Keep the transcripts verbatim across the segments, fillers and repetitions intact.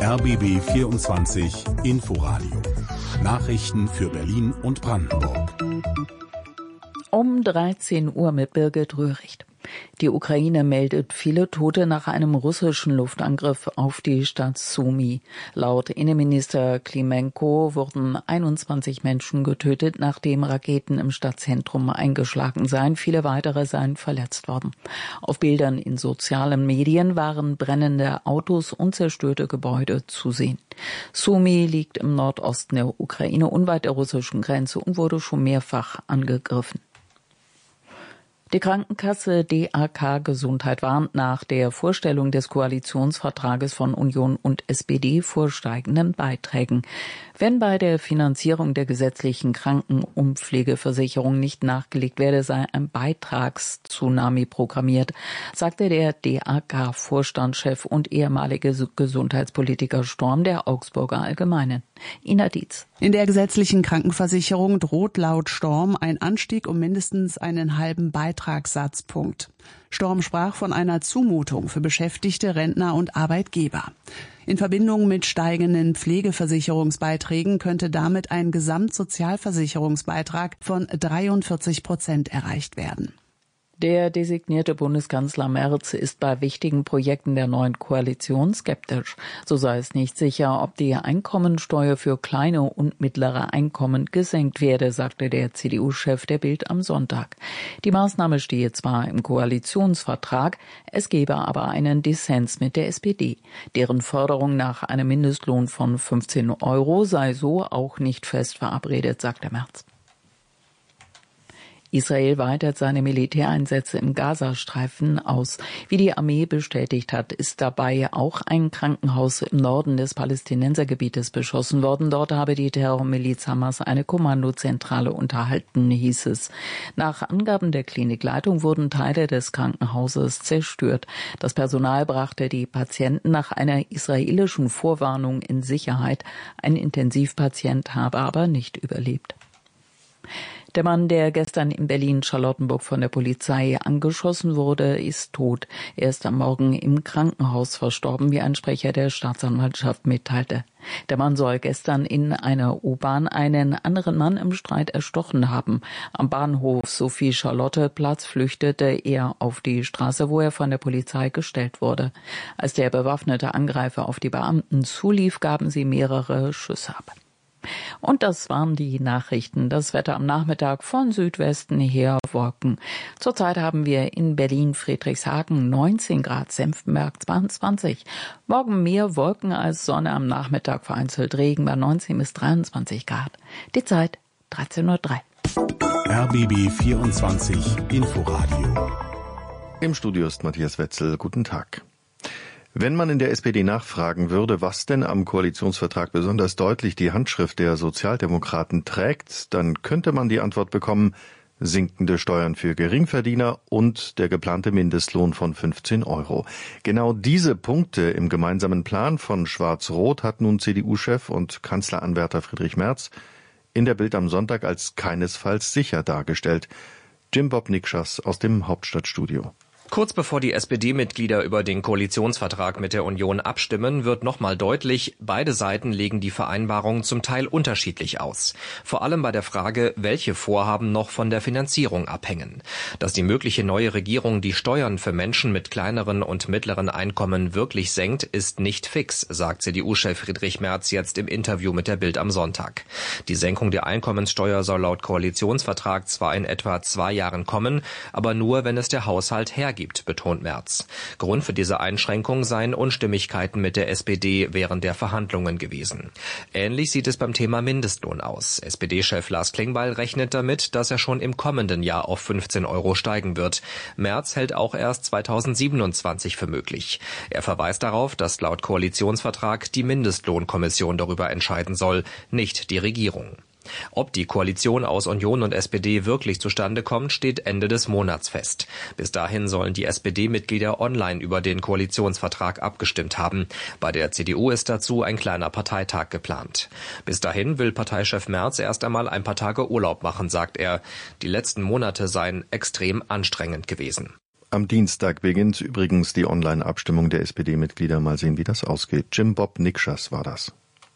R B B vierundzwanzig Inforadio. Nachrichten für Berlin und Brandenburg. Um dreizehn Uhr mit Birgit Röhricht. Die Ukraine meldet viele Tote nach einem russischen Luftangriff auf die Stadt Sumy. Laut Innenminister Klimenko wurden einundzwanzig Menschen getötet, nachdem Raketen im Stadtzentrum eingeschlagen seien. Viele weitere seien verletzt worden. Auf Bildern in sozialen Medien waren brennende Autos und zerstörte Gebäude zu sehen. Sumy liegt im Nordosten der Ukraine, unweit der russischen Grenze, und wurde schon mehrfach angegriffen. Die Krankenkasse D A K Gesundheit warnt nach der Vorstellung des Koalitionsvertrages von Union und S P D vor steigenden Beiträgen. Wenn bei der Finanzierung der gesetzlichen Kranken- und Pflegeversicherung nicht nachgelegt werde, sei ein Beitragstsunami programmiert, sagte der D A K-Vorstandschef und ehemalige Gesundheitspolitiker Storm der Augsburger Allgemeinen. Ina Dietz. In der gesetzlichen Krankenversicherung droht laut Storm ein Anstieg um mindestens einen halben Beitragssatzpunkt. Storm sprach von einer Zumutung für Beschäftigte, Rentner und Arbeitgeber. In Verbindung mit steigenden Pflegeversicherungsbeiträgen könnte damit ein Gesamtsozialversicherungsbeitrag von dreiundvierzig Prozent erreicht werden. Der designierte Bundeskanzler Merz ist bei wichtigen Projekten der neuen Koalition skeptisch. So sei es nicht sicher, ob die Einkommensteuer für kleine und mittlere Einkommen gesenkt werde, sagte der C D U-Chef der Bild am Sonntag. Die Maßnahme stehe zwar im Koalitionsvertrag, es gebe aber einen Dissens mit der S P D. Deren Forderung nach einem Mindestlohn von fünfzehn Euro sei so auch nicht fest verabredet, sagte Merz. Israel weitet seine Militäreinsätze im Gazastreifen aus. Wie die Armee bestätigt hat, ist dabei auch ein Krankenhaus im Norden des Palästinensergebietes beschossen worden. Dort habe die Terrormiliz Hamas eine Kommandozentrale unterhalten, hieß es. Nach Angaben der Klinikleitung wurden Teile des Krankenhauses zerstört. Das Personal brachte die Patienten nach einer israelischen Vorwarnung in Sicherheit. Ein Intensivpatient habe aber nicht überlebt. Der Mann, der gestern in Berlin-Charlottenburg von der Polizei angeschossen wurde, ist tot. Er ist am Morgen im Krankenhaus verstorben, wie ein Sprecher der Staatsanwaltschaft mitteilte. Der Mann soll gestern in einer U-Bahn einen anderen Mann im Streit erstochen haben. Am Bahnhof Sophie-Charlotte-Platz flüchtete er auf die Straße, wo er von der Polizei gestellt wurde. Als der bewaffnete Angreifer auf die Beamten zulief, gaben sie mehrere Schüsse ab. Und das waren die Nachrichten. Das Wetter am Nachmittag von Südwesten her Wolken. Zurzeit haben wir in Berlin Friedrichshagen neunzehn Grad, Senftenberg zweiundzwanzig. Morgen mehr Wolken als Sonne, am Nachmittag vereinzelt Regen bei neunzehn bis dreiundzwanzig Grad. Die Zeit dreizehn Uhr drei. R B B vierundzwanzig Inforadio. Im Studio ist Matthias Wetzel. Guten Tag. Wenn man in der S P D nachfragen würde, was denn am Koalitionsvertrag besonders deutlich die Handschrift der Sozialdemokraten trägt, dann könnte man die Antwort bekommen: sinkende Steuern für Geringverdiener und der geplante Mindestlohn von fünfzehn Euro. Genau diese Punkte im gemeinsamen Plan von Schwarz-Rot hat nun C D U-Chef und Kanzleranwärter Friedrich Merz in der Bild am Sonntag als keinesfalls sicher dargestellt. Jim Bob Nikschas aus dem Hauptstadtstudio. Kurz bevor die S P D-Mitglieder über den Koalitionsvertrag mit der Union abstimmen, wird nochmal deutlich, beide Seiten legen die Vereinbarung zum Teil unterschiedlich aus. Vor allem bei der Frage, welche Vorhaben noch von der Finanzierung abhängen. Dass die mögliche neue Regierung die Steuern für Menschen mit kleineren und mittleren Einkommen wirklich senkt, ist nicht fix, sagt C D U-Chef Friedrich Merz jetzt im Interview mit der Bild am Sonntag. Die Senkung der Einkommenssteuer soll laut Koalitionsvertrag zwar in etwa zwei Jahren kommen, aber nur, wenn es der Haushalt hergibt. Gibt, betont Merz. Grund für diese Einschränkung seien Unstimmigkeiten mit der S P D während der Verhandlungen gewesen. Ähnlich sieht es beim Thema Mindestlohn aus. S P D-Chef Lars Klingbeil rechnet damit, dass er schon im kommenden Jahr auf fünfzehn Euro steigen wird. Merz hält auch erst zweitausendsiebenundzwanzig für möglich. Er verweist darauf, dass laut Koalitionsvertrag die Mindestlohnkommission darüber entscheiden soll, nicht die Regierung. Ob die Koalition aus Union und S P D wirklich zustande kommt, steht Ende des Monats fest. Bis dahin sollen die S P D-Mitglieder online über den Koalitionsvertrag abgestimmt haben. Bei der C D U ist dazu ein kleiner Parteitag geplant. Bis dahin will Parteichef Merz erst einmal ein paar Tage Urlaub machen, sagt er. Die letzten Monate seien extrem anstrengend gewesen. Am Dienstag beginnt übrigens die Online-Abstimmung der S P D-Mitglieder. Mal sehen, wie das ausgeht. Jim Bob Nikschas war das.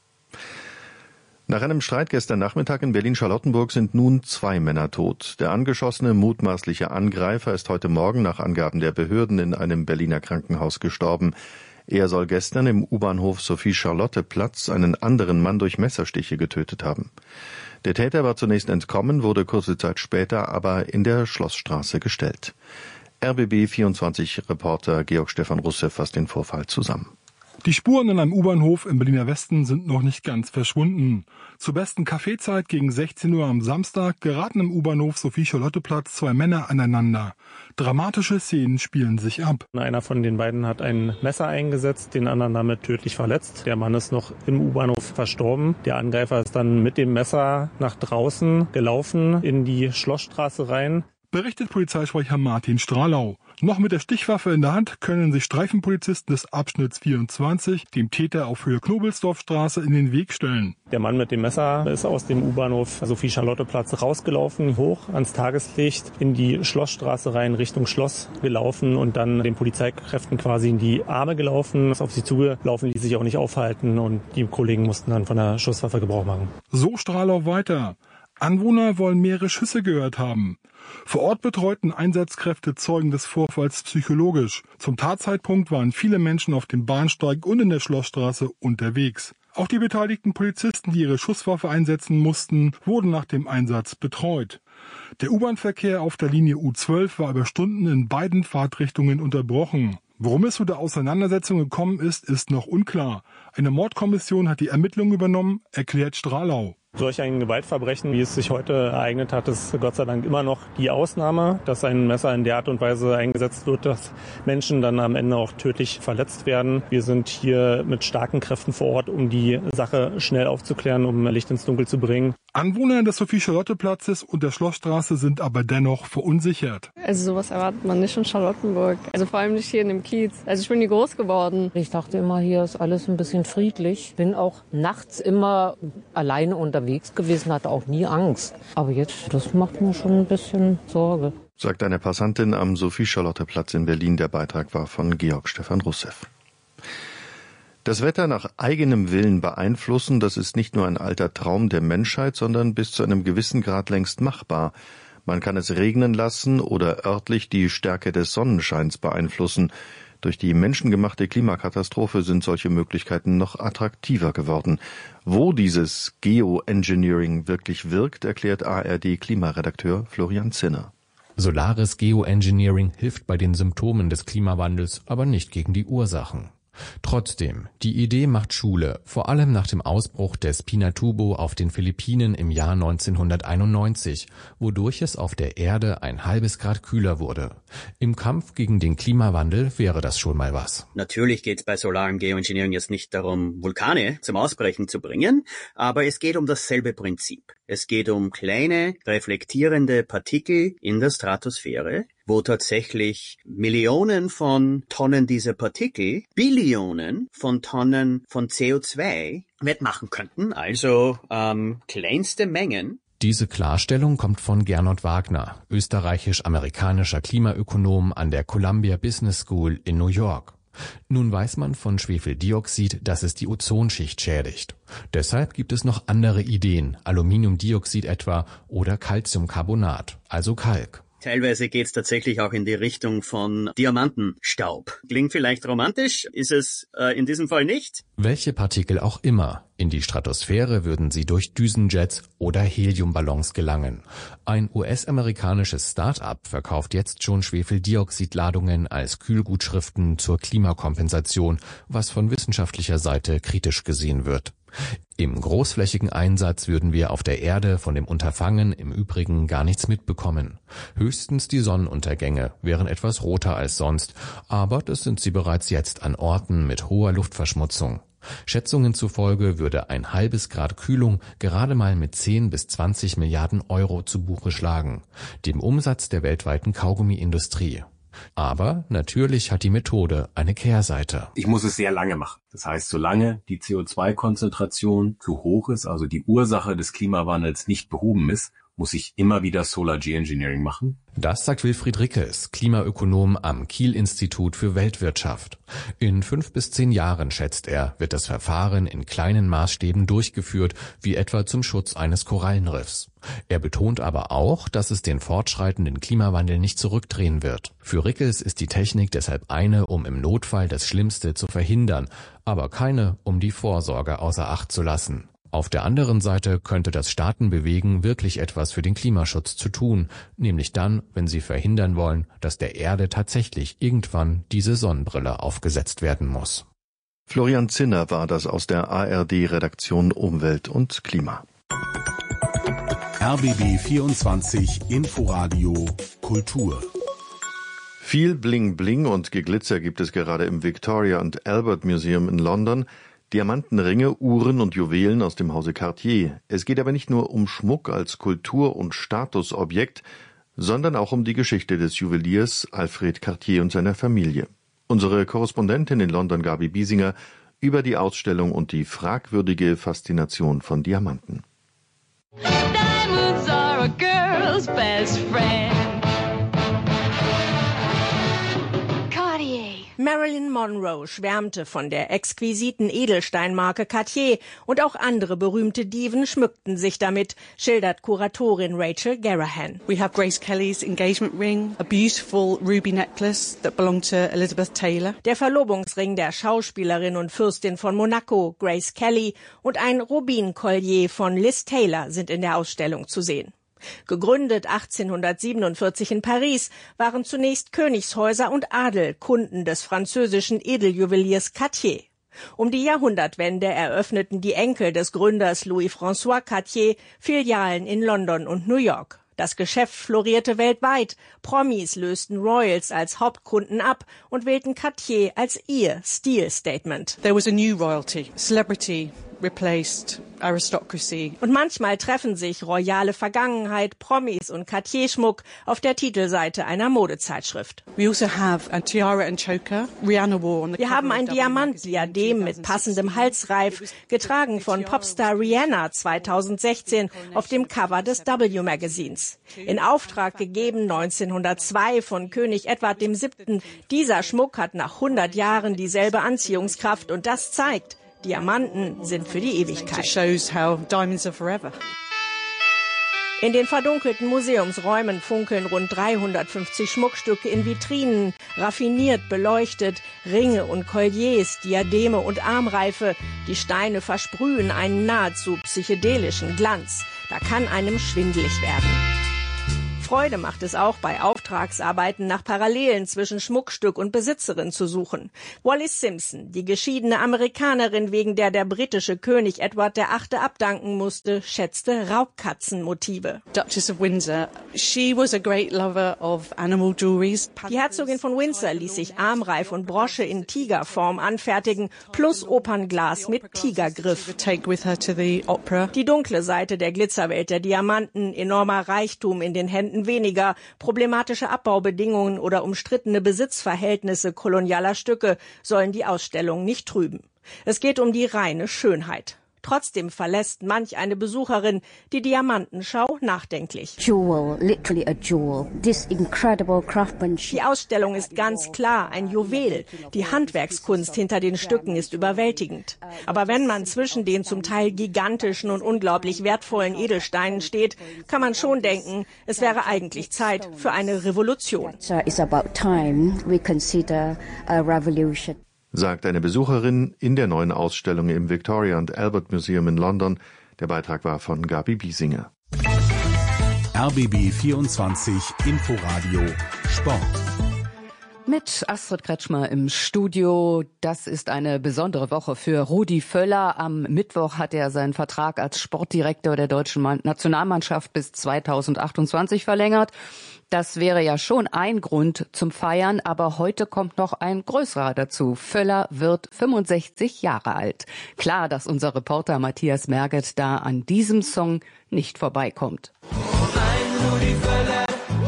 Nach einem Streit gestern Nachmittag in Berlin-Charlottenburg sind nun zwei Männer tot. Der angeschossene, mutmaßliche Angreifer ist heute Morgen nach Angaben der Behörden in einem Berliner Krankenhaus gestorben. Er soll gestern im U-Bahnhof Sophie-Charlotte-Platz einen anderen Mann durch Messerstiche getötet haben. Der Täter war zunächst entkommen, wurde kurze Zeit später aber in der Schlossstraße gestellt. R B B vierundzwanzig-Reporter Georg Stefan Russev fasst den Vorfall zusammen. Die Spuren an einem U-Bahnhof im Berliner Westen sind noch nicht ganz verschwunden. Zur besten Kaffeezeit gegen sechzehn Uhr am Samstag geraten im U-Bahnhof Sophie-Charlotte-Platz zwei Männer aneinander. Dramatische Szenen spielen sich ab. Einer von den beiden hat ein Messer eingesetzt, den anderen damit tödlich verletzt. Der Mann ist noch im U-Bahnhof verstorben. Der Angreifer ist dann mit dem Messer nach draußen gelaufen, in die Schlossstraße rein. Berichtet Polizeisprecher Martin Strahlau. Noch mit der Stichwaffe in der Hand können sich Streifenpolizisten des Abschnitts vierundzwanzig dem Täter auf Höhe Knobelsdorfstraße in den Weg stellen. Der Mann mit dem Messer ist aus dem U-Bahnhof Sophie-Charlotte-Platz rausgelaufen, hoch ans Tageslicht, in die Schlossstraße rein, Richtung Schloss gelaufen und dann den Polizeikräften quasi in die Arme gelaufen. Auf sie zugelaufen, ließ sich auch nicht aufhalten und die Kollegen mussten dann von der Schusswaffe Gebrauch machen. So Strahlau weiter. Anwohner wollen mehrere Schüsse gehört haben. Vor Ort betreuten Einsatzkräfte Zeugen des Vorfalls psychologisch. Zum Tatzeitpunkt waren viele Menschen auf dem Bahnsteig und in der Schlossstraße unterwegs. Auch die beteiligten Polizisten, die ihre Schusswaffe einsetzen mussten, wurden nach dem Einsatz betreut. Der U-Bahn-Verkehr auf der Linie U zwölf war über Stunden in beiden Fahrtrichtungen unterbrochen. Worum es zu der Auseinandersetzung gekommen ist, ist noch unklar. Eine Mordkommission hat die Ermittlungen übernommen, erklärt Strahlau. Solch ein Gewaltverbrechen, wie es sich heute ereignet hat, ist Gott sei Dank immer noch die Ausnahme, dass ein Messer in der Art und Weise eingesetzt wird, dass Menschen dann am Ende auch tödlich verletzt werden. Wir sind hier mit starken Kräften vor Ort, um die Sache schnell aufzuklären, um Licht ins Dunkel zu bringen. Anwohner des Sophie-Charlotte-Platzes und der Schlossstraße sind aber dennoch verunsichert. Also sowas erwartet man nicht in Charlottenburg. Also vor allem nicht hier in dem Kiez. Also ich bin hier groß geworden. Ich dachte immer, hier ist alles ein bisschen friedlich. Bin auch nachts immer alleine unterwegs gewesen, hatte auch nie Angst. Aber jetzt, das macht mir schon ein bisschen Sorge. Sagt eine Passantin am Sophie-Charlotte-Platz in Berlin. Der Beitrag war von Georg Stefan Russev. Das Wetter nach eigenem Willen beeinflussen, das ist nicht nur ein alter Traum der Menschheit, sondern bis zu einem gewissen Grad längst machbar. Man kann es regnen lassen oder örtlich die Stärke des Sonnenscheins beeinflussen. Durch die menschengemachte Klimakatastrophe sind solche Möglichkeiten noch attraktiver geworden. Wo dieses Geoengineering wirklich wirkt, erklärt A R D-Klimaredakteur Florian Zinner. Solares Geoengineering hilft bei den Symptomen des Klimawandels, aber nicht gegen die Ursachen. Trotzdem, die Idee macht Schule, vor allem nach dem Ausbruch des Pinatubo auf den Philippinen im Jahr neunzehnhunderteinundneunzig, wodurch es auf der Erde ein halbes Grad kühler wurde. Im Kampf gegen den Klimawandel wäre das schon mal was. Natürlich geht es bei solarem Geoengineering jetzt nicht darum, Vulkane zum Ausbrechen zu bringen, aber es geht um dasselbe Prinzip. Es geht um kleine, reflektierende Partikel in der Stratosphäre, wo tatsächlich Millionen von Tonnen dieser Partikel Billionen von Tonnen von C O zwei wettmachen könnten, also ähm, kleinste Mengen. Diese Klarstellung kommt von Gernot Wagner, österreichisch-amerikanischer Klimaökonom an der Columbia Business School in New York. Nun weiß man von Schwefeldioxid, dass es die Ozonschicht schädigt. Deshalb gibt es noch andere Ideen, Aluminiumdioxid etwa oder Calciumcarbonat, also Kalk. Teilweise geht's tatsächlich auch in die Richtung von Diamantenstaub. Klingt vielleicht romantisch, ist es äh, in diesem Fall nicht. Welche Partikel auch immer. In die Stratosphäre würden sie durch Düsenjets oder Heliumballons gelangen. Ein U S-amerikanisches Start-up verkauft jetzt schon Schwefeldioxidladungen als Kühlgutschriften zur Klimakompensation, was von wissenschaftlicher Seite kritisch gesehen wird. Im großflächigen Einsatz würden wir auf der Erde von dem Unterfangen im Übrigen gar nichts mitbekommen. Höchstens die Sonnenuntergänge wären etwas roter als sonst, aber das sind sie bereits jetzt an Orten mit hoher Luftverschmutzung. Schätzungen zufolge würde ein halbes Grad Kühlung gerade mal mit zehn bis zwanzig Milliarden Euro zu Buche schlagen, dem Umsatz der weltweiten Kaugummiindustrie. Aber natürlich hat die Methode eine Kehrseite. Ich muss es sehr lange machen. Das heißt, solange die C O zwei Konzentration zu hoch ist, also die Ursache des Klimawandels nicht behoben ist muss ich immer wieder Solar Geoengineering machen? Das sagt Wilfried Rickels, Klimaökonom am Kiel-Institut für Weltwirtschaft. In fünf bis zehn Jahren, schätzt er, wird das Verfahren in kleinen Maßstäben durchgeführt, wie etwa zum Schutz eines Korallenriffs. Er betont aber auch, dass es den fortschreitenden Klimawandel nicht zurückdrehen wird. Für Rickels ist die Technik deshalb eine, um im Notfall das Schlimmste zu verhindern, aber keine, um die Vorsorge außer Acht zu lassen. Auf der anderen Seite könnte das Staaten bewegen, wirklich etwas für den Klimaschutz zu tun, nämlich dann, wenn sie verhindern wollen, dass der Erde tatsächlich irgendwann diese Sonnenbrille aufgesetzt werden muss. Florian Zinner war das aus der A R D-Redaktion Umwelt und Klima. R B B vierundzwanzig Inforadio Kultur. Viel Bling Bling und Geglitzer gibt es gerade im Victoria and Albert Museum in London. Diamantenringe, Uhren und Juwelen aus dem Hause Cartier. Es geht aber nicht nur um Schmuck als Kultur- und Statusobjekt, sondern auch um die Geschichte des Juweliers Alfred Cartier und seiner Familie. Unsere Korrespondentin in London, Gabi Biesinger, über die Ausstellung und die fragwürdige Faszination von Diamanten. Diamonds are a girl's best friend. Marilyn Monroe schwärmte von der exquisiten Edelsteinmarke Cartier und auch andere berühmte Diven schmückten sich damit, schildert Kuratorin Rachel Garahan. We have Grace Kelly's engagement ring, a beautiful ruby necklace that belonged to Elizabeth Taylor. Der Verlobungsring der Schauspielerin und Fürstin von Monaco, Grace Kelly, und ein Rubin-Collier von Liz Taylor sind in der Ausstellung zu sehen. Gegründet achtzehnhundertsiebenundvierzig in Paris, waren zunächst Königshäuser und Adel Kunden des französischen Edeljuweliers Cartier. Um die Jahrhundertwende eröffneten die Enkel des Gründers Louis-François Cartier Filialen in London und New York. Das Geschäft florierte weltweit. Promis lösten Royals als Hauptkunden ab und wählten Cartier als ihr Stilstatement. There was a new royalty, celebrity replaced aristocracy. Und manchmal treffen sich royale Vergangenheit, Promis und Cartier-Schmuck auf der Titelseite einer Modezeitschrift. We also have a tiara and choker. Rihanna wore on the Wir haben ein Diamant-Diadem mit passendem Halsreif, getragen von Popstar Rihanna zweitausendsechzehn auf dem Cover des W Magazins. In Auftrag gegeben neunzehnhundertzwei von König Edward der Siebte. Dieser Schmuck hat nach hundert Jahren dieselbe Anziehungskraft und das zeigt, Diamanten sind für die Ewigkeit. In den verdunkelten Museumsräumen funkeln rund dreihundertfünfzig Schmuckstücke in Vitrinen, raffiniert beleuchtet, Ringe und Colliers, Diademe und Armreife. Die Steine versprühen einen nahezu psychedelischen Glanz. Da kann einem schwindelig werden. Freude macht es auch, bei Auftragsarbeiten nach Parallelen zwischen Schmuckstück und Besitzerin zu suchen. Wallis Simpson, die geschiedene Amerikanerin, wegen der der britische König Edward der Achte abdanken musste, schätzte Raubkatzenmotive. Duchess of Windsor, she was a great lover of animal jewelries. Die Herzogin von Windsor ließ sich Armreif und Brosche in Tigerform anfertigen, plus Opernglas mit Tigergriff. Take with her to the opera. Die dunkle Seite der Glitzerwelt der Diamanten, enormer Reichtum in den Händen weniger, problematische Abbaubedingungen oder umstrittene Besitzverhältnisse kolonialer Stücke sollen die Ausstellung nicht trüben. Es geht um die reine Schönheit. Trotzdem verlässt manch eine Besucherin die Diamantenschau nachdenklich. Jewel, literally a jewel. This incredible craftsmanship. Die Ausstellung ist ganz klar ein Juwel. Die Handwerkskunst hinter den Stücken ist überwältigend. Aber wenn man zwischen den zum Teil gigantischen und unglaublich wertvollen Edelsteinen steht, kann man schon denken, es wäre eigentlich Zeit für eine Revolution. It's about time we consider a revolution. Sagt eine Besucherin in der neuen Ausstellung im Victoria and Albert Museum in London. Der Beitrag war von Gabi Biesinger. R B B vierundzwanzig Inforadio Sport. Mit Astrid Kretschmer im Studio. Das ist eine besondere Woche für Rudi Völler. Am Mittwoch hat er seinen Vertrag als Sportdirektor der deutschen Nationalmannschaft bis zweitausendachtundzwanzig verlängert. Das wäre ja schon ein Grund zum Feiern, aber heute kommt noch ein größerer dazu. Völler wird fünfundsechzig Jahre alt. Klar, dass unser Reporter Matthias Merget da an diesem Song nicht vorbeikommt. Ein Rudi Völler,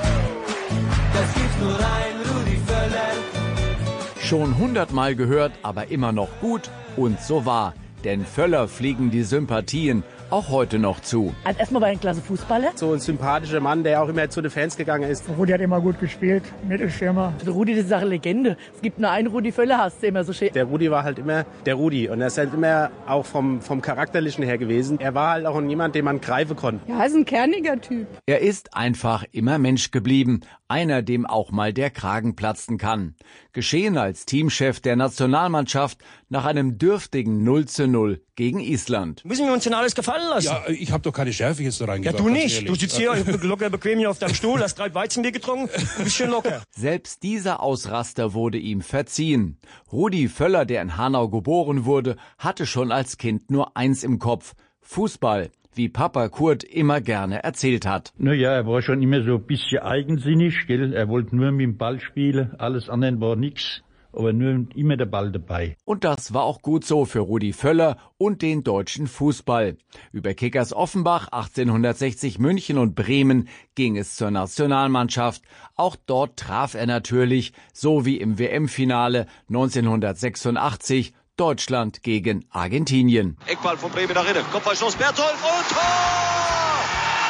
das gibt's nur ein Rudi Völler. Schon hundertmal gehört, aber immer noch gut und so wahr. Denn Völler fliegen die Sympathien. auch heute noch zu. Also erstmal war er ein klasse Fußballer. So ein sympathischer Mann, der auch immer zu den Fans gegangen ist. Rudi hat immer gut gespielt, Mittelstürmer. Also Rudi, das ist eine Legende. Es gibt nur einen Rudi Völler, hast du immer so schön. Der Rudi war halt immer der Rudi und er ist halt immer auch vom, vom Charakterlichen her gewesen. Er war halt auch jemand, den man greifen konnte. Ja, er ist ein kerniger Typ. Er ist einfach immer Mensch geblieben. Einer, dem auch mal der Kragen platzen kann. Geschehen als Teamchef der Nationalmannschaft nach einem dürftigen null zu null gegen Island. Müssen wir uns denn alles gefallen lassen? Ja, ich habe doch keine Schärfe jetzt da reingebracht. Ja, du nicht. Du sitzt hier locker bequem hier auf deinem Stuhl, hast drei Weizenbier getrunken, ein bisschen locker. Selbst dieser Ausraster wurde ihm verziehen. Rudi Völler, der in Hanau geboren wurde, hatte schon als Kind nur eins im Kopf: Fußball. Wie Papa Kurt immer gerne erzählt hat. Naja, er war schon immer so ein bisschen eigensinnig, gell? Er wollte nur mit dem Ball spielen, alles andere war nix, aber nur immer der Ball dabei. Und das war auch gut so für Rudi Völler und den deutschen Fußball. Über Kickers Offenbach, achtzehnhundertsechzig München und Bremen ging es zur Nationalmannschaft. Auch dort traf er natürlich, so wie im W M-Finale neunzehnhundertsechsundachtzig, Deutschland gegen Argentinien. Eckball von Bremen nach innen. Kopfballschuss Berthold und Tor!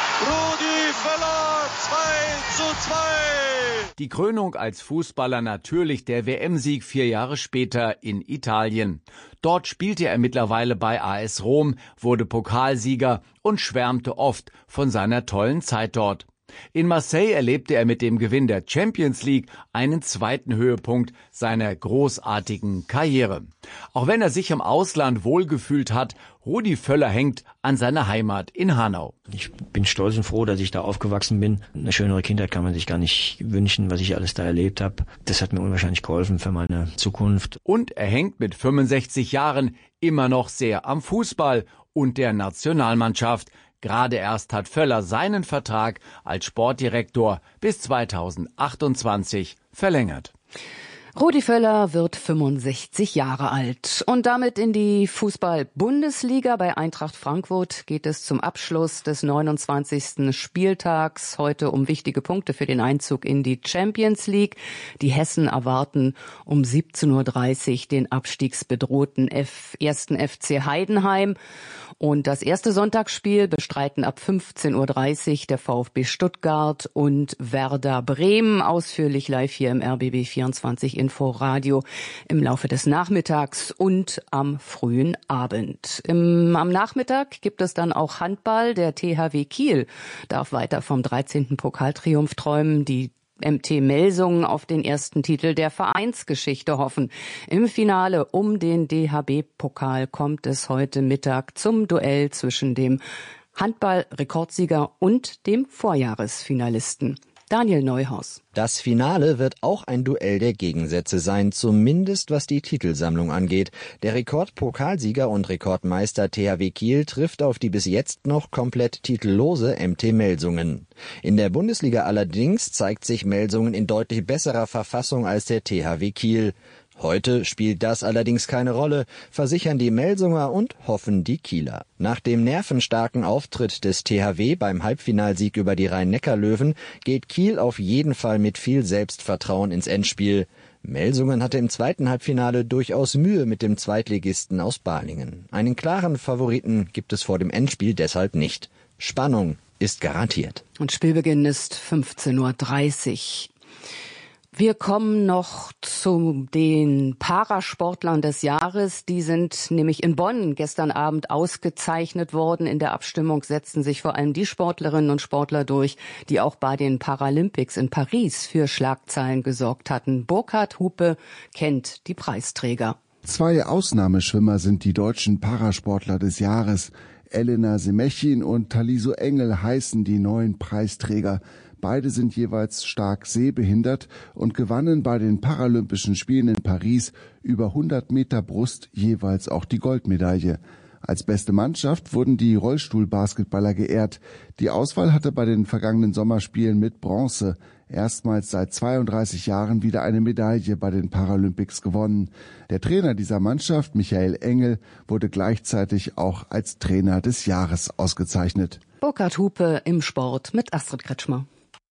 Rudi Völler zwei zu zwei. Die Krönung als Fußballer natürlich der W M-Sieg vier Jahre später in Italien. Dort spielte er mittlerweile bei A S Rom, wurde Pokalsieger und schwärmte oft von seiner tollen Zeit dort. In Marseille erlebte er mit dem Gewinn der Champions League einen zweiten Höhepunkt seiner großartigen Karriere. Auch wenn er sich im Ausland wohlgefühlt hat, Rudi Völler hängt an seiner Heimat in Hanau. Ich bin stolz und froh, dass ich da aufgewachsen bin. Eine schönere Kindheit kann man sich gar nicht wünschen, was ich alles da erlebt habe. Das hat mir unwahrscheinlich geholfen für meine Zukunft. Und er hängt mit fünfundsechzig Jahren immer noch sehr am Fußball und der Nationalmannschaft. Gerade erst hat Völler seinen Vertrag als Sportdirektor bis zweitausendachtundzwanzig verlängert. Rudi Völler wird fünfundsechzig Jahre alt. Und damit in die Fußball-Bundesliga. Bei Eintracht Frankfurt geht es zum Abschluss des neunundzwanzigsten Spieltags heute um wichtige Punkte für den Einzug in die Champions League. Die Hessen erwarten um siebzehn Uhr dreißig den abstiegsbedrohten F- ersten F C Heidenheim. Und das erste Sonntagsspiel bestreiten ab fünfzehn Uhr dreißig der VfB Stuttgart und Werder Bremen. Ausführlich live hier im R B B vierundzwanzig Inforadio im Laufe des Nachmittags und am frühen Abend. Im, am Nachmittag gibt es dann auch Handball. Der T H W Kiel darf weiter vom dreizehnten Pokaltriumph träumen. Die M T Melsungen auf den ersten Titel der Vereinsgeschichte hoffen. Im Finale um den D H B-Pokal kommt es heute Mittag zum Duell zwischen dem Handball-Rekordsieger und dem Vorjahresfinalisten. Daniel Neuhaus. Das Finale wird auch ein Duell der Gegensätze sein, zumindest was die Titelsammlung angeht. Der Rekordpokalsieger und Rekordmeister T H W Kiel trifft auf die bis jetzt noch komplett titellose M T Melsungen. In der Bundesliga allerdings zeigt sich Melsungen in deutlich besserer Verfassung als der T H W Kiel. Heute spielt das allerdings keine Rolle, versichern die Melsunger und hoffen die Kieler. Nach dem nervenstarken Auftritt des T H W beim Halbfinalsieg über die Rhein-Neckar-Löwen geht Kiel auf jeden Fall mit viel Selbstvertrauen ins Endspiel. Melsungen hatte im zweiten Halbfinale durchaus Mühe mit dem Zweitligisten aus Balingen. Einen klaren Favoriten gibt es vor dem Endspiel deshalb nicht. Spannung ist garantiert. Und Spielbeginn ist fünfzehn Uhr dreißig. Wir kommen noch zu den Parasportlern des Jahres. Die sind nämlich in Bonn gestern Abend ausgezeichnet worden. In der Abstimmung setzten sich vor allem die Sportlerinnen und Sportler durch, die auch bei den Paralympics in Paris für Schlagzeilen gesorgt hatten. Burkhard Hupe kennt die Preisträger. Zwei Ausnahmeschwimmer sind die deutschen Parasportler des Jahres. Elena Semechin und Taliso Engel heißen die neuen Preisträger. Beide sind jeweils stark sehbehindert und gewannen bei den Paralympischen Spielen in Paris über hundert Meter Brust jeweils auch die Goldmedaille. Als beste Mannschaft wurden die Rollstuhlbasketballer geehrt. Die Auswahl hatte bei den vergangenen Sommerspielen mit Bronze erstmals seit zweiunddreißig Jahren wieder eine Medaille bei den Paralympics gewonnen. Der Trainer dieser Mannschaft, Michael Engel, wurde gleichzeitig auch als Trainer des Jahres ausgezeichnet. Burkhard Hupe im Sport mit Astrid Kretschmer.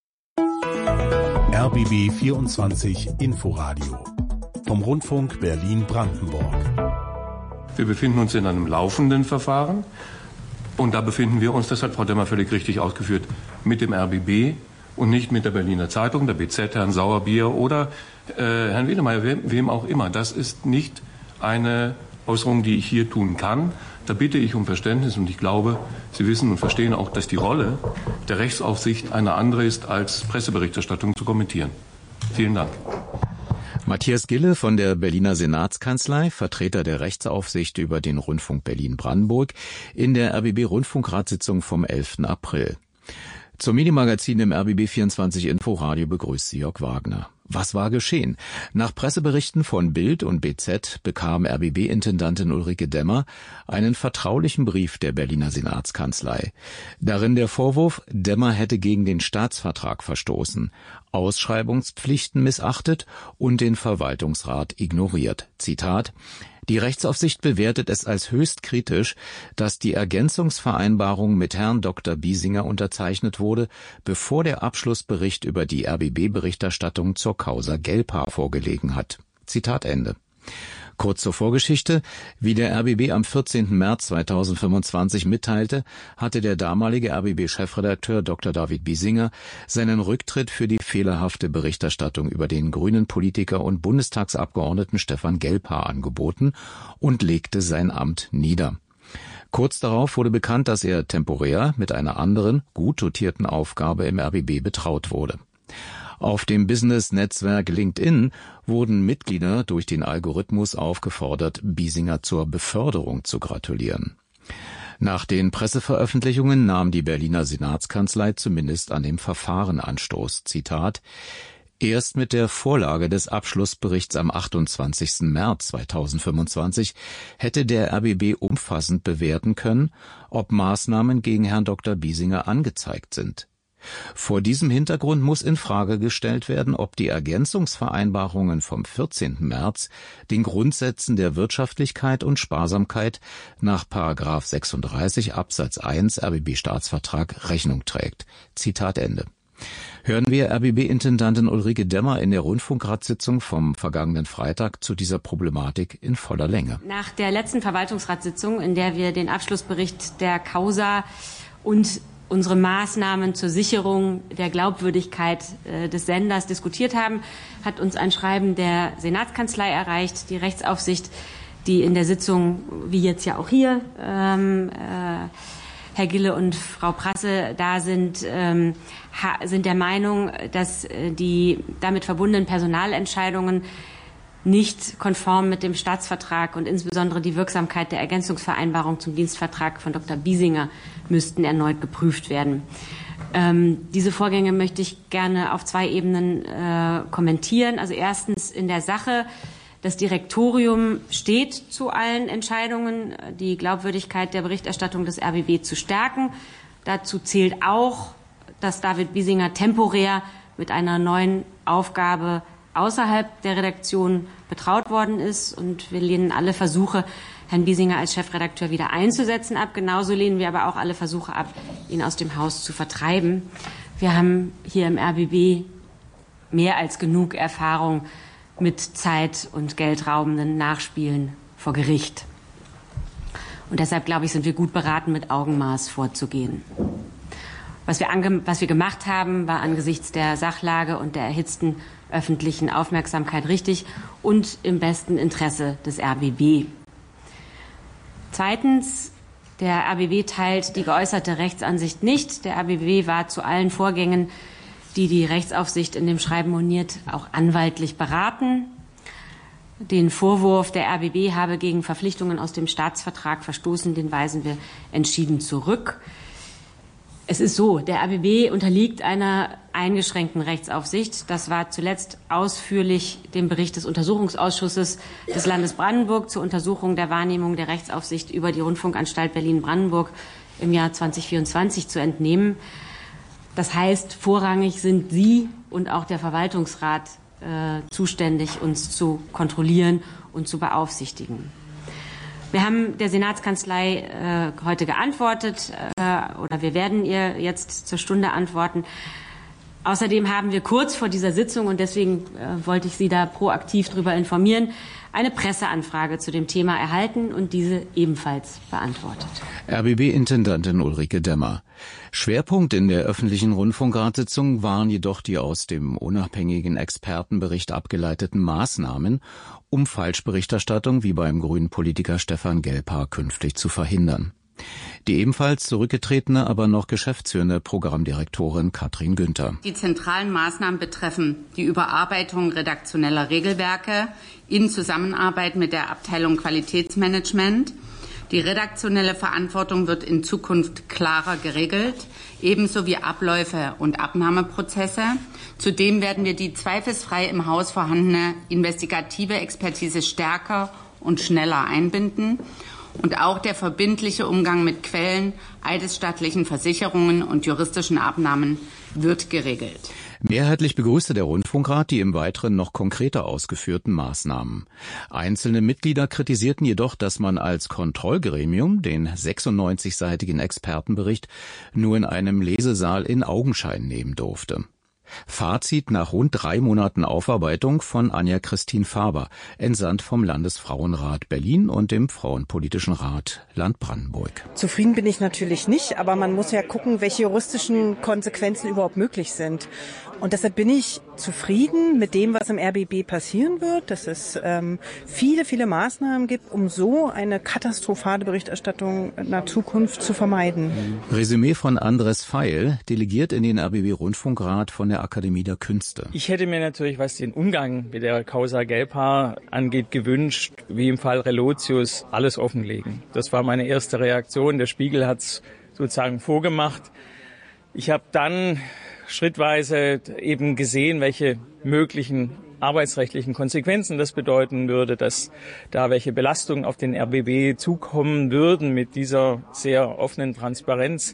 R B B vierundzwanzig Inforadio vom Und da befinden wir uns, das hat Frau Demmer völlig richtig ausgeführt, mit dem R B B und nicht mit der Berliner Zeitung, der B Z, Herrn Sauerbier oder äh, Herrn Wedemeyer, wem, wem auch immer. Das ist nicht eine Äußerung, die ich hier tun kann. Da bitte ich um Verständnis und ich glaube, Sie wissen und verstehen auch, dass die Rolle der Rechtsaufsicht eine andere ist, als Presseberichterstattung zu kommentieren. Vielen Dank. Matthias Gille von der Berliner Senatskanzlei, Vertreter der Rechtsaufsicht über den Rundfunk Berlin-Brandenburg, in der R B B-Rundfunkratssitzung vom elften April. Zum Minimagazin im R B B vierundzwanzig Inforadio begrüßt Sie Jörg Wagner. Was war geschehen? Nach Presseberichten von Bild und B Z bekam R B B-Intendantin Ulrike Demmer einen vertraulichen Brief der Berliner Senatskanzlei. Darin der Vorwurf, Demmer hätte gegen den Staatsvertrag verstoßen, Ausschreibungspflichten missachtet und den Verwaltungsrat ignoriert. Zitat: Die Rechtsaufsicht bewertet es als höchst kritisch, dass die Ergänzungsvereinbarung mit Herrn Doktor Biesinger unterzeichnet wurde, bevor der Abschlussbericht über die R B B-Berichterstattung zur Causa Gelbhaar vorgelegen hat. Zitat Ende. Kurz zur Vorgeschichte. Wie der R B B am vierzehnten März zweitausendfünfundzwanzig mitteilte, hatte der damalige R B B-Chefredakteur Doktor David Biesinger seinen Rücktritt für die fehlerhafte Berichterstattung über den grünen Politiker und Bundestagsabgeordneten Stefan Gelbhaar angeboten und legte sein Amt nieder. Kurz darauf wurde bekannt, dass er temporär mit einer anderen, gut dotierten Aufgabe im R B B betraut wurde. Auf dem Business-Netzwerk LinkedIn wurden Mitglieder durch den Algorithmus aufgefordert, Biesinger zur Beförderung zu gratulieren. Nach den Presseveröffentlichungen nahm die Berliner Senatskanzlei zumindest an dem Verfahren Anstoß. Zitat: Erst mit der Vorlage des Abschlussberichts am achtundzwanzigsten März zweitausendfünfundzwanzig hätte der R B B umfassend bewerten können, ob Maßnahmen gegen Herrn Doktor Biesinger angezeigt sind. Vor diesem Hintergrund muss in Frage gestellt werden, ob die Ergänzungsvereinbarungen vom vierzehnten März den Grundsätzen der Wirtschaftlichkeit und Sparsamkeit nach Paragraph sechsunddreißig Absatz eins R B B-Staatsvertrag Rechnung trägt. Zitat Ende. Hören wir R B B-Intendantin Ulrike Demmer in der Rundfunkratssitzung vom vergangenen Freitag zu dieser Problematik in voller Länge. Nach der letzten Verwaltungsratssitzung, in der wir den Abschlussbericht der Causa und unsere Maßnahmen zur Sicherung der Glaubwürdigkeit äh, des Senders diskutiert haben, hat uns ein Schreiben der Senatskanzlei erreicht, die Rechtsaufsicht, die in der Sitzung, wie jetzt ja auch hier, ähm, äh, Herr Gille und Frau Prasse da sind, ähm, ha, sind der Meinung, dass äh, die damit verbundenen Personalentscheidungen nicht konform mit dem Staatsvertrag und insbesondere die Wirksamkeit der Ergänzungsvereinbarung zum Dienstvertrag von Doktor Biesinger müssten erneut geprüft werden. Ähm, diese Vorgänge möchte ich gerne auf zwei Ebenen äh, kommentieren. Also erstens in der Sache. Das Direktorium steht zu allen Entscheidungen, die Glaubwürdigkeit der Berichterstattung des R B B zu stärken. Dazu zählt auch, dass David Biesinger temporär mit einer neuen Aufgabe außerhalb der Redaktion betraut worden ist. Und wir lehnen alle Versuche, Herrn Biesinger als Chefredakteur wieder einzusetzen, ab. Genauso lehnen wir aber auch alle Versuche ab, ihn aus dem Haus zu vertreiben. Wir haben hier im R B B mehr als genug Erfahrung mit zeit- und geldraubenden Nachspielen vor Gericht. Und deshalb, glaube ich, sind wir gut beraten, mit Augenmaß vorzugehen. Was wir, ange- was wir gemacht haben, war angesichts der Sachlage und der erhitzten öffentlichen Aufmerksamkeit richtig und im besten Interesse des R B B. Zweitens, der R B B teilt die geäußerte Rechtsansicht nicht. Der R B B war zu allen Vorgängen, die die Rechtsaufsicht in dem Schreiben moniert, auch anwaltlich beraten. Den Vorwurf, der R B B habe gegen Verpflichtungen aus dem Staatsvertrag verstoßen, den weisen wir entschieden zurück. Es ist so, der R B B unterliegt einer eingeschränkten Rechtsaufsicht. Das war zuletzt ausführlich dem Bericht des Untersuchungsausschusses des Landes Brandenburg zur Untersuchung der Wahrnehmung der Rechtsaufsicht über die Rundfunkanstalt Berlin-Brandenburg im Jahr zweitausendvierundzwanzig zu entnehmen. Das heißt, vorrangig sind Sie und auch der Verwaltungsrat äh, zuständig, uns zu kontrollieren und zu beaufsichtigen. Wir haben der Senatskanzlei äh, heute geantwortet, äh, oder wir werden ihr jetzt zur Stunde antworten. Außerdem haben wir kurz vor dieser Sitzung, und deswegen äh, wollte ich Sie da proaktiv darüber informieren, eine Presseanfrage zu dem Thema erhalten und diese ebenfalls beantwortet. R B B-Intendantin Ulrike Demmer. Schwerpunkt in der öffentlichen Rundfunkratssitzung waren jedoch die aus dem unabhängigen Expertenbericht abgeleiteten Maßnahmen, um Falschberichterstattung wie beim grünen Politiker Stefan Gelbhaar künftig zu verhindern. Die ebenfalls zurückgetretene, aber noch geschäftsführende Programmdirektorin Katrin Günther. Die zentralen Maßnahmen betreffen die Überarbeitung redaktioneller Regelwerke in Zusammenarbeit mit der Abteilung Qualitätsmanagement. Die redaktionelle Verantwortung wird in Zukunft klarer geregelt, ebenso wie Abläufe und Abnahmeprozesse. Zudem werden wir die zweifelsfrei im Haus vorhandene investigative Expertise stärker und schneller einbinden. Und auch der verbindliche Umgang mit Quellen, eidesstattlichen Versicherungen und juristischen Abnahmen wird geregelt. Mehrheitlich begrüßte der Rundfunkrat die im Weiteren noch konkreter ausgeführten Maßnahmen. Einzelne Mitglieder kritisierten jedoch, dass man als Kontrollgremium den sechsundneunzigseitigen Expertenbericht nur in einem Lesesaal in Augenschein nehmen durfte. Fazit nach rund drei Monaten Aufarbeitung von Anja-Christine Faber, entsandt vom Landesfrauenrat Berlin und dem Frauenpolitischen Rat Land Brandenburg. Zufrieden bin ich natürlich nicht, aber man muss ja gucken, welche juristischen Konsequenzen überhaupt möglich sind. Und deshalb bin ich zufrieden mit dem, was im R B B passieren wird, dass es ähm, viele, viele Maßnahmen gibt, um so eine katastrophale Berichterstattung in der Zukunft zu vermeiden. Resümee von Andres Feil, delegiert in den R B B-Rundfunkrat von der Akademie der Künste. Ich hätte mir natürlich, was den Umgang mit der Causa Gelbhaar angeht, gewünscht, wie im Fall Relotius, alles offenlegen. Das war meine erste Reaktion. Der Spiegel hat es sozusagen vorgemacht. Ich habe dann schrittweise eben gesehen, welche möglichen arbeitsrechtlichen Konsequenzen das bedeuten würde, dass da welche Belastungen auf den R B B zukommen würden mit dieser sehr offenen Transparenz.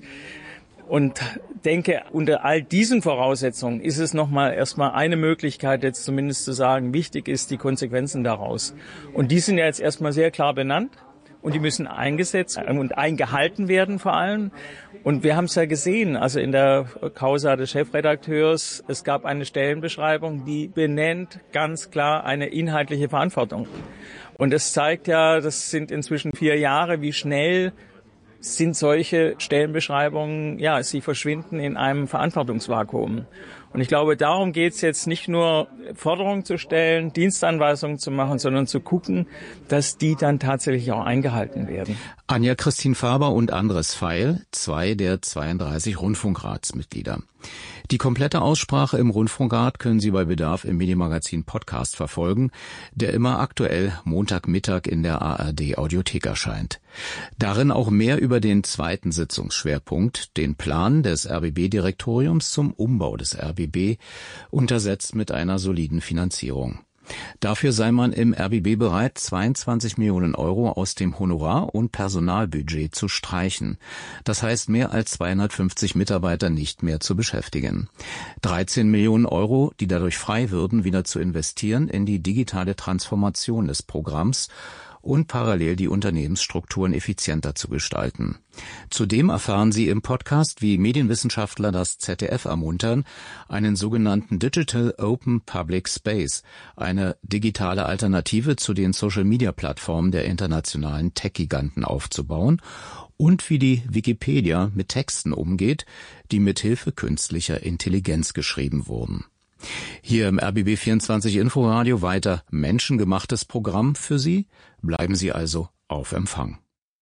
Und denke, unter all diesen Voraussetzungen ist es nochmal erstmal eine Möglichkeit, jetzt zumindest zu sagen, wichtig ist die Konsequenzen daraus. Und die sind ja jetzt erstmal sehr klar benannt. Und die müssen eingesetzt und eingehalten werden vor allem. Und wir haben es ja gesehen, also in der Causa des Chefredakteurs, es gab eine Stellenbeschreibung, die benennt ganz klar eine inhaltliche Verantwortung. Und das zeigt ja, das sind inzwischen vier Jahre, wie schnell sind solche Stellenbeschreibungen, ja, sie verschwinden in einem Verantwortungsvakuum. Und ich glaube, darum geht es jetzt nicht nur, Forderungen zu stellen, Dienstanweisungen zu machen, sondern zu gucken, dass die dann tatsächlich auch eingehalten werden. Anja-Christine Faber und Andres Feil, zwei der zweiunddreißig Rundfunkratsmitglieder. Die komplette Aussprache im Rundfunkrat können Sie bei Bedarf im Medienmagazin Podcast verfolgen, der immer aktuell Montagmittag in der A R D Audiothek erscheint. Darin auch mehr über den zweiten Sitzungsschwerpunkt, den Plan des R B B-Direktoriums zum Umbau des R B B, untersetzt mit einer soliden Finanzierung. Dafür sei man im R B B bereit, zweiundzwanzig Millionen Euro aus dem Honorar- und Personalbudget zu streichen. Das heißt, mehr als zweihundertfünfzig Mitarbeiter nicht mehr zu beschäftigen. dreizehn Millionen Euro, die dadurch frei würden, wieder zu investieren in die digitale Transformation des Programms und parallel die Unternehmensstrukturen effizienter zu gestalten. Zudem erfahren Sie im Podcast, wie Medienwissenschaftler das Z D F ermuntern, einen sogenannten Digital Open Public Space, eine digitale Alternative zu den Social-Media-Plattformen der internationalen Tech-Giganten aufzubauen und wie die Wikipedia mit Texten umgeht, die mit Hilfe künstlicher Intelligenz geschrieben wurden. Hier im R B B vierundzwanzig Inforadio weiter menschengemachtes Programm für Sie. Bleiben Sie also auf Empfang.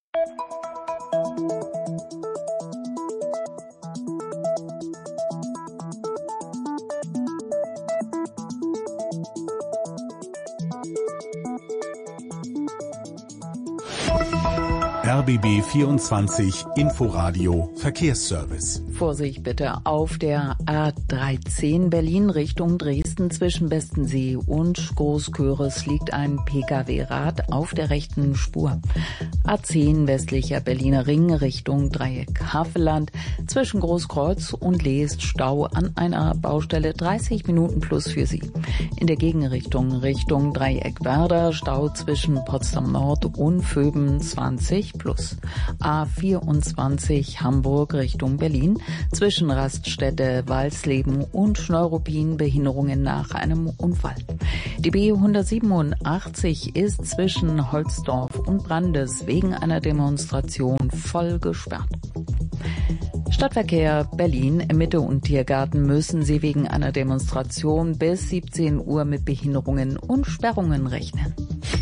R B B vierundzwanzig Inforadio Verkehrsservice. Vorsicht bitte auf der A dreizehn Berlin Richtung Dresden. Dresden zwischen Bestensee und Großköris liegt ein Pkw-Rad auf der rechten Spur. A zehn westlicher Berliner Ring Richtung Dreieck Havelland. Zwischen Großkreuz und Leest Stau an einer Baustelle, dreißig Minuten plus für Sie. In der Gegenrichtung Richtung Dreieck Werder Stau zwischen Potsdam Nord und Vöben zwanzig plus. A vierundzwanzig Hamburg Richtung Berlin. Zwischen Raststätte, Walsleben und Neuruppin Behinderungen nach einem Unfall. Die B hundertsiebenundachtzig ist zwischen Holzdorf und Brandes wegen einer Demonstration voll gesperrt. Stadtverkehr Berlin. Im Mitte- und Tiergarten müssen Sie wegen einer Demonstration bis siebzehn Uhr mit Behinderungen und Sperrungen rechnen.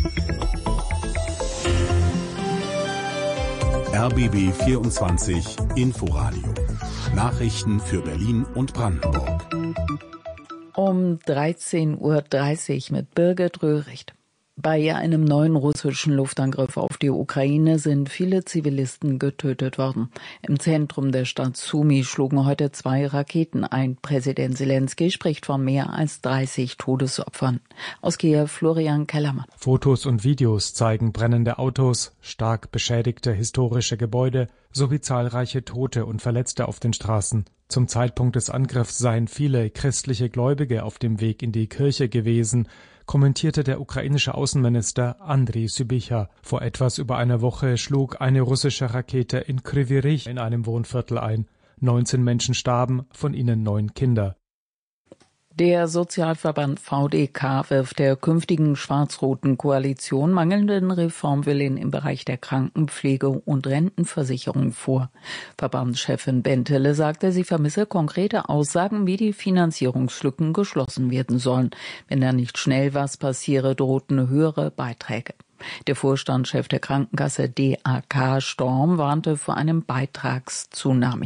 R B B vierundzwanzig Inforadio. Nachrichten für Berlin und Brandenburg. Um dreizehn Uhr dreißig mit Birgit Röhricht. Bei einem neuen russischen Luftangriff auf die Ukraine sind viele Zivilisten getötet worden. Im Zentrum der Stadt Sumy schlugen heute zwei Raketen ein. Präsident Zelensky spricht von mehr als dreißig Todesopfern. Aus Kiew Florian Kellermann. Fotos und Videos zeigen brennende Autos, stark beschädigte historische Gebäude sowie zahlreiche Tote und Verletzte auf den Straßen. Zum Zeitpunkt des Angriffs seien viele christliche Gläubige auf dem Weg in die Kirche gewesen, kommentierte der ukrainische Außenminister Andriy Sybicha. Vor etwas über einer Woche schlug eine russische Rakete in Kryvyi Rih in einem Wohnviertel ein. neunzehn Menschen starben, von ihnen neun Kinder. Der Sozialverband V D K wirft der künftigen schwarz-roten Koalition mangelnden Reformwillen im Bereich der Krankenpflege und Rentenversicherung vor. Verbandschefin Bentele sagte, sie vermisse konkrete Aussagen, wie die Finanzierungslücken geschlossen werden sollen. Wenn da nicht schnell was passiere, drohten höhere Beiträge. Der Vorstandschef der Krankenkasse D A K Storm warnte vor einem Beitragstsunami.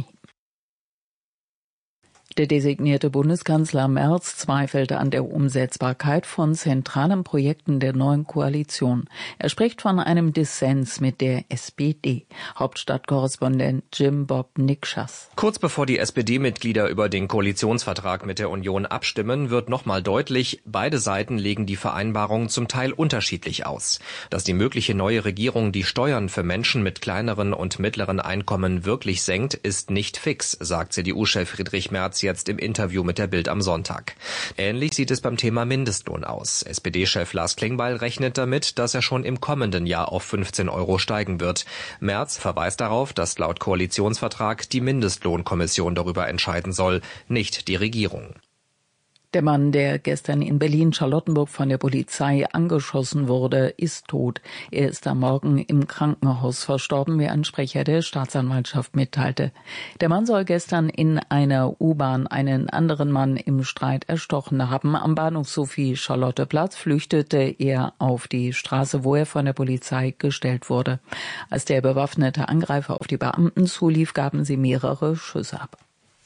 Der designierte Bundeskanzler Merz zweifelte an der Umsetzbarkeit von zentralen Projekten der neuen Koalition. Er spricht von einem Dissens mit der S P D. Hauptstadtkorrespondent Jim Bob Nikschas. Kurz bevor die S P D-Mitglieder über den Koalitionsvertrag mit der Union abstimmen, wird nochmal deutlich, beide Seiten legen die Vereinbarung zum Teil unterschiedlich aus. Dass die mögliche neue Regierung die Steuern für Menschen mit kleineren und mittleren Einkommen wirklich senkt, ist nicht fix, sagt C D U-Chef Friedrich Merz jetzt im Interview mit der Bild am Sonntag. Ähnlich sieht es beim Thema Mindestlohn aus. S P D-Chef Lars Klingbeil rechnet damit, dass er schon im kommenden Jahr auf fünfzehn Euro steigen wird. Merz verweist darauf, dass laut Koalitionsvertrag die Mindestlohnkommission darüber entscheiden soll, nicht die Regierung. Der Mann, der gestern in Berlin-Charlottenburg von der Polizei angeschossen wurde, ist tot. Er ist am Morgen im Krankenhaus verstorben, wie ein Sprecher der Staatsanwaltschaft mitteilte. Der Mann soll gestern in einer U-Bahn einen anderen Mann im Streit erstochen haben. Am Bahnhof Sophie-Charlotte-Platz flüchtete er auf die Straße, wo er von der Polizei gestellt wurde. Als der bewaffnete Angreifer auf die Beamten zulief, gaben sie mehrere Schüsse ab.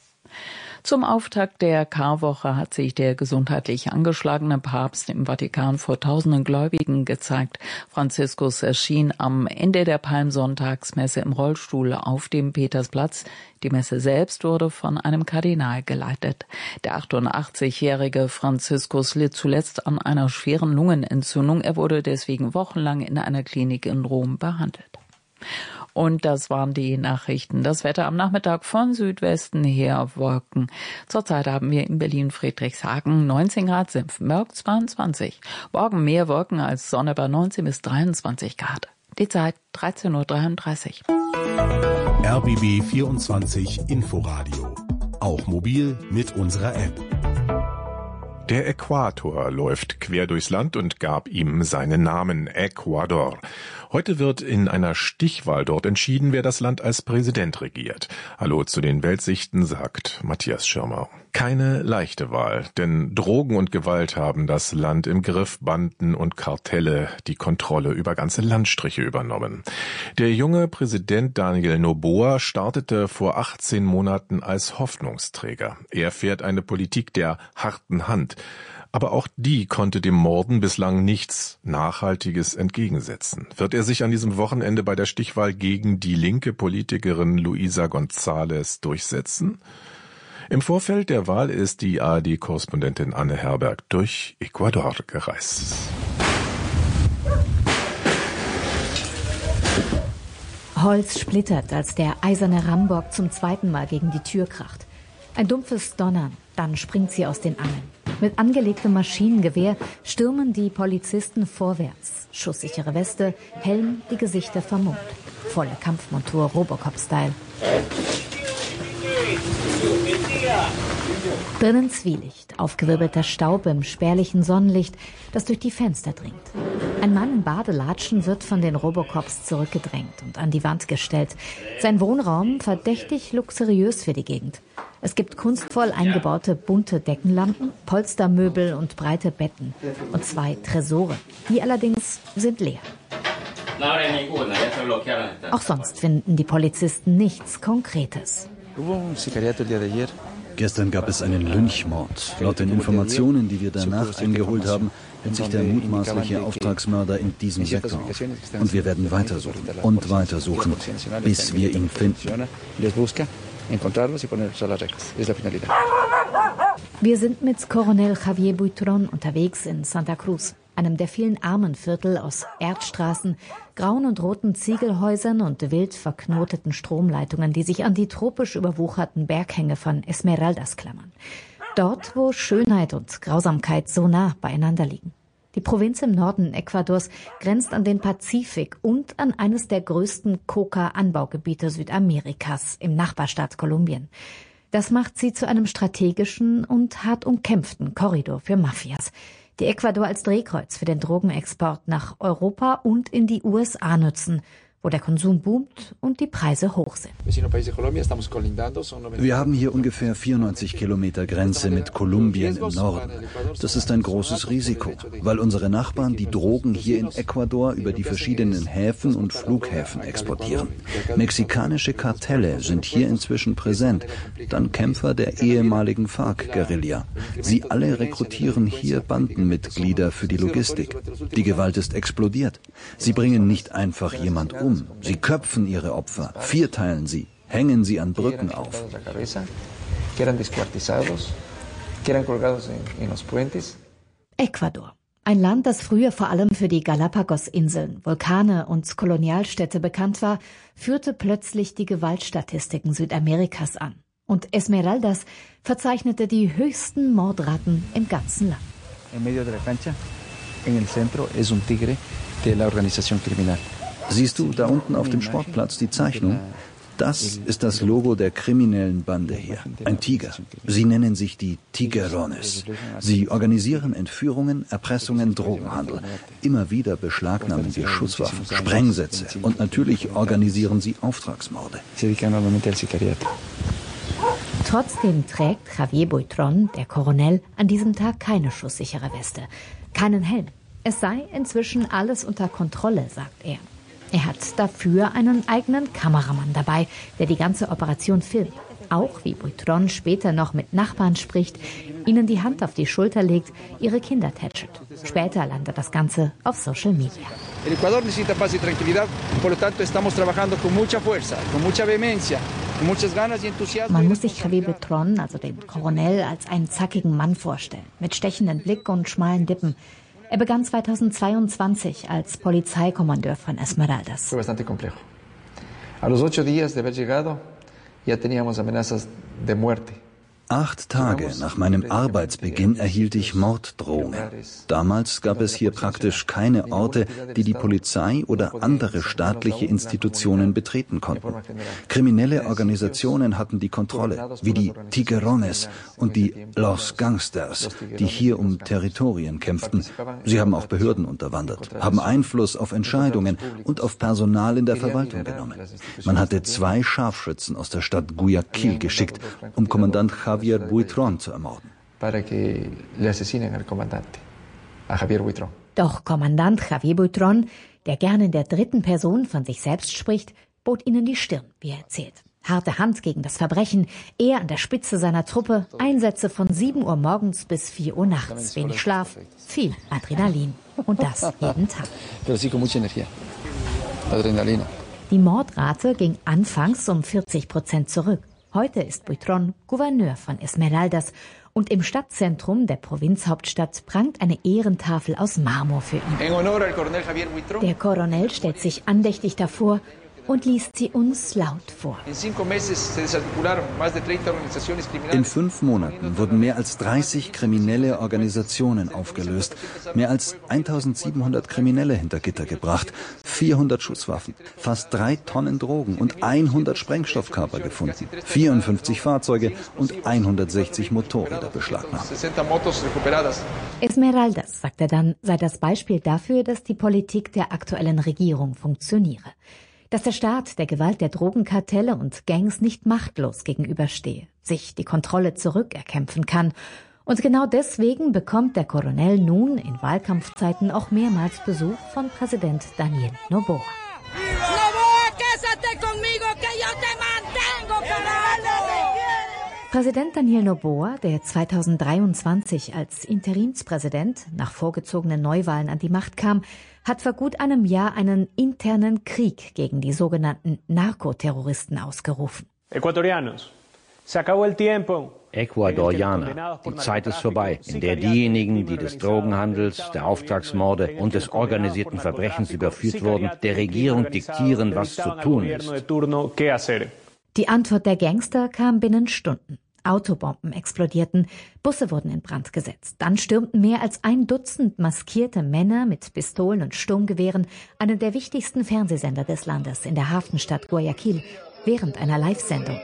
Zum Auftakt der Karwoche hat sich der gesundheitlich angeschlagene Papst im Vatikan vor tausenden Gläubigen gezeigt. Franziskus erschien am Ende der Palmsonntagsmesse im Rollstuhl auf dem Petersplatz. Die Messe selbst wurde von einem Kardinal geleitet. Der achtundachtzigjährige Franziskus litt zuletzt an einer schweren Lungenentzündung. Er wurde deswegen wochenlang in einer Klinik in Rom behandelt. Und das waren die Nachrichten. Das Wetter am Nachmittag von Südwesten her Wolken. Zurzeit haben wir in Berlin Friedrichshagen neunzehn Grad, Senftenberg zweiundzwanzig. Morgen mehr Wolken als Sonne bei neunzehn bis dreiundzwanzig Grad. Die Zeit dreizehn Uhr dreiunddreißig. R B B vierundzwanzig Inforadio. Auch mobil mit unserer App. Der Äquator läuft quer durchs Land und gab ihm seinen Namen, Ecuador. Heute wird in einer Stichwahl dort entschieden, wer das Land als Präsident regiert. Hallo zu den Weltsichten, sagt Matthias Schirmer. Keine leichte Wahl, denn Drogen und Gewalt haben das Land im Griff, Banden und Kartelle die Kontrolle über ganze Landstriche übernommen. Der junge Präsident Daniel Noboa startete vor achtzehn Monaten als Hoffnungsträger. Er fährt eine Politik der harten Hand. Aber auch die konnte dem Morden bislang nichts Nachhaltiges entgegensetzen. Wird er sich an diesem Wochenende bei der Stichwahl gegen die linke Politikerin Luisa González durchsetzen? Im Vorfeld der Wahl ist die A R D-Korrespondentin Anne Herberg durch Ecuador gereist. Holz splittert, als der eiserne Rambock zum zweiten Mal gegen die Tür kracht. Ein dumpfes Donnern, dann springt sie aus den Angeln. Mit angelegtem Maschinengewehr stürmen die Polizisten vorwärts. Schusssichere Weste, Helm, die Gesichter vermummt. Volle Kampfmontur, Robocop-Style. Drinnen Zwielicht, aufgewirbelter Staub im spärlichen Sonnenlicht, das durch die Fenster dringt. Ein Mann in Badelatschen wird von den Robocops zurückgedrängt und an die Wand gestellt. Sein Wohnraum verdächtig luxuriös für die Gegend. Es gibt kunstvoll eingebaute bunte Deckenlampen, Polstermöbel und breite Betten. Und zwei Tresore. Die allerdings sind leer. Auch sonst finden die Polizisten nichts Konkretes. Gestern gab es einen Lynchmord. Laut den Informationen, die wir danach eingeholt haben, hält sich der mutmaßliche Auftragsmörder in diesem Sektor auf. Und wir werden weitersuchen und weitersuchen, bis wir ihn finden. Wir sind mit Coronel Javier Buitron unterwegs in Santa Cruz, einem der vielen Armenviertel aus Erdstraßen, grauen und roten Ziegelhäusern und wild verknoteten Stromleitungen, die sich an die tropisch überwucherten Berghänge von Esmeraldas klammern. Dort, wo Schönheit und Grausamkeit so nah beieinander liegen. Die Provinz im Norden Ecuadors grenzt an den Pazifik und an eines der größten Coca-Anbaugebiete Südamerikas im Nachbarstaat Kolumbien. Das macht sie zu einem strategischen und hart umkämpften Korridor für Mafias, die Ecuador als Drehkreuz für den Drogenexport nach Europa und in die U S A nutzen, wo der Konsum boomt und die Preise hoch sind. Wir haben hier ungefähr vierundneunzig Kilometer Grenze mit Kolumbien im Norden. Das ist ein großes Risiko, weil unsere Nachbarn die Drogen hier in Ecuador über die verschiedenen Häfen und Flughäfen exportieren. Mexikanische Kartelle sind hier inzwischen präsent, dann Kämpfer der ehemaligen FARC-Guerilla. Sie alle rekrutieren hier Bandenmitglieder für die Logistik. Die Gewalt ist explodiert. Sie bringen nicht einfach jemand um. Sie köpfen ihre Opfer, vierteilen sie, hängen sie an Brücken auf. Ecuador. Ein Land, das früher vor allem für die Galapagos-Inseln, Vulkane und Kolonialstädte bekannt war, führte plötzlich die Gewaltstatistiken Südamerikas an. Und Esmeraldas verzeichnete die höchsten Mordraten im ganzen Land. En medio de la cancha, en el centro, es un tigre de la organización criminal. Siehst du da unten auf dem Sportplatz die Zeichnung? Das ist das Logo der kriminellen Bande hier. Ein Tiger. Sie nennen sich die Tiguerones. Sie organisieren Entführungen, Erpressungen, Drogenhandel. Immer wieder beschlagnahmen wir Schusswaffen, Sprengsätze und natürlich organisieren sie Auftragsmorde. Trotzdem trägt Javier Buitron, der Koronel, an diesem Tag keine schusssichere Weste, keinen Helm. Es sei inzwischen alles unter Kontrolle, sagt er. Er hat dafür einen eigenen Kameramann dabei, der die ganze Operation filmt. Auch, wie Buitron später noch mit Nachbarn spricht, ihnen die Hand auf die Schulter legt, ihre Kinder tätschelt. Später landet das Ganze auf Social Media. El Ecuador necesita paz y tranquilidad, por lo tanto estamos trabajando con mucha fuerza, con mucha vehemencia, con muchas ganas y entusiasmo. Man muss sich Javier Buitron, also den Koronel, als einen zackigen Mann vorstellen, mit stechenden Blick und schmalen Lippen. Er begann zweitausendzweiundzwanzig als Polizeikommandeur von Esmeraldas. Fue bastante complejo. A los ocho días de haber llegado, ya teníamos amenazas de muerte. Acht Tage nach meinem Arbeitsbeginn erhielt ich Morddrohungen. Damals gab es hier praktisch keine Orte, die die Polizei oder andere staatliche Institutionen betreten konnten. Kriminelle Organisationen hatten die Kontrolle, wie die Tiguerones und die Los Gangsters, die hier um Territorien kämpften. Sie haben auch Behörden unterwandert, haben Einfluss auf Entscheidungen und auf Personal in der Verwaltung genommen. Man hatte zwei Scharfschützen aus der Stadt Guayaquil geschickt, um Kommandant Javier Buitron zu ermorden. Doch Kommandant Javier Buitron, der gerne in der dritten Person von sich selbst spricht, bot ihnen die Stirn, wie er erzählt. Harte Hand gegen das Verbrechen, er an der Spitze seiner Truppe, Einsätze von sieben Uhr morgens bis vier Uhr nachts, wenig Schlaf, viel Adrenalin. Und das jeden Tag. Die Mordrate ging anfangs um vierzig Prozent zurück. Heute ist Buitrón Gouverneur von Esmeraldas und im Stadtzentrum der Provinzhauptstadt prangt eine Ehrentafel aus Marmor für ihn. Der Koronel stellt sich andächtig davor und liest sie uns laut vor. In fünf Monaten wurden mehr als dreißig kriminelle Organisationen aufgelöst, mehr als eintausendsiebenhundert Kriminelle hinter Gitter gebracht, vierhundert Schusswaffen, fast drei Tonnen Drogen und hundert Sprengstoffkörper gefunden, vierundfünfzig Fahrzeuge und hundertsechzig Motorräder beschlagnahmt. Esmeraldas, sagt er dann, sei das Beispiel dafür, dass die Politik der aktuellen Regierung funktioniere. Dass der Staat der Gewalt der Drogenkartelle und Gangs nicht machtlos gegenüberstehe, sich die Kontrolle zurückerkämpfen kann. Und genau deswegen bekommt der Koronel nun in Wahlkampfzeiten auch mehrmals Besuch von Präsident Daniel Noboa. Präsident Daniel Noboa, der zweitausenddreiundzwanzig als Interimspräsident nach vorgezogenen Neuwahlen an die Macht kam, hat vor gut einem Jahr einen internen Krieg gegen die sogenannten Narkoterroristen ausgerufen. Ecuadorianer, die Zeit ist vorbei, in der diejenigen, die des Drogenhandels, der Auftragsmorde und des organisierten Verbrechens überführt wurden, der Regierung diktieren, was zu tun ist. Die Antwort der Gangster kam binnen Stunden. Autobomben explodierten, Busse wurden in Brand gesetzt. Dann stürmten mehr als ein Dutzend maskierte Männer mit Pistolen und Sturmgewehren einen der wichtigsten Fernsehsender des Landes in der Hafenstadt Guayaquil während einer Live-Sendung.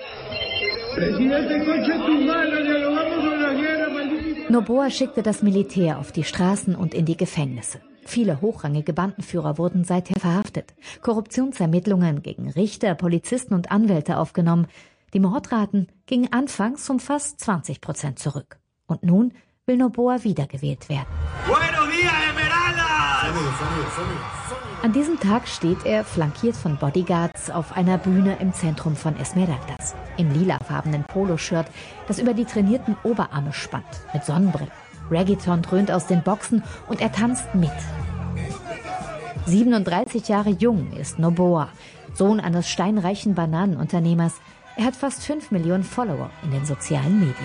Noboa schickte das Militär auf die Straßen und in die Gefängnisse. Viele hochrangige Bandenführer wurden seither verhaftet. Korruptionsermittlungen gegen Richter, Polizisten und Anwälte aufgenommen. Die Mordraten gingen anfangs um fast zwanzig Prozent zurück. Und nun will Noboa wiedergewählt werden. An diesem Tag steht er, flankiert von Bodyguards, auf einer Bühne im Zentrum von Esmeraldas. Im lilafarbenen Poloshirt, das über die trainierten Oberarme spannt, mit Sonnenbrille. Reggaeton dröhnt aus den Boxen und er tanzt mit. siebenunddreißig Jahre jung ist Noboa, Sohn eines steinreichen Bananenunternehmers. Er hat fast fünf Millionen Follower in den sozialen Medien.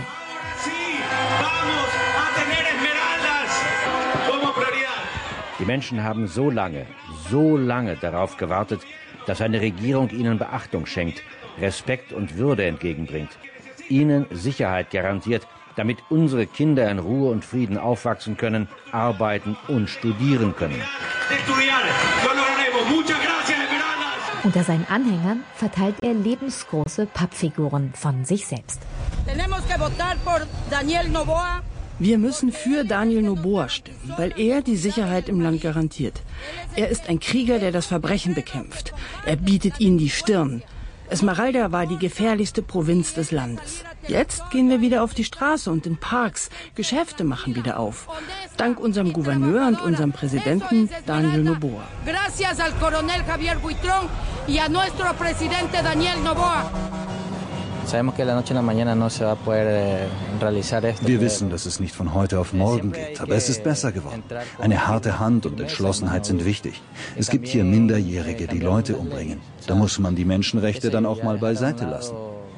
Die Menschen haben so lange, so lange darauf gewartet, dass eine Regierung ihnen Beachtung schenkt, Respekt und Würde entgegenbringt, ihnen Sicherheit garantiert, damit unsere Kinder in Ruhe und Frieden aufwachsen können, arbeiten und studieren können. Unter seinen Anhängern verteilt er lebensgroße Pappfiguren von sich selbst. Wir müssen für Daniel Noboa stimmen, weil er die Sicherheit im Land garantiert. Er ist ein Krieger, der das Verbrechen bekämpft. Er bietet ihnen die Stirn. Esmeralda war die gefährlichste Provinz des Landes. Jetzt gehen wir wieder auf die Straße und in Parks. Geschäfte machen wieder auf. Dank unserem Gouverneur und unserem Präsidenten Daniel Noboa. Gracias al Coronel Javier Buitrón y a nuestro presidente Daniel Noboa. Wir wissen, dass es nicht von heute auf morgen geht, aber es ist besser geworden. Eine harte Hand und Entschlossenheit sind wichtig. Es gibt hier Minderjährige, die Leute umbringen. Da muss man die Menschenrechte dann auch mal beiseite lassen.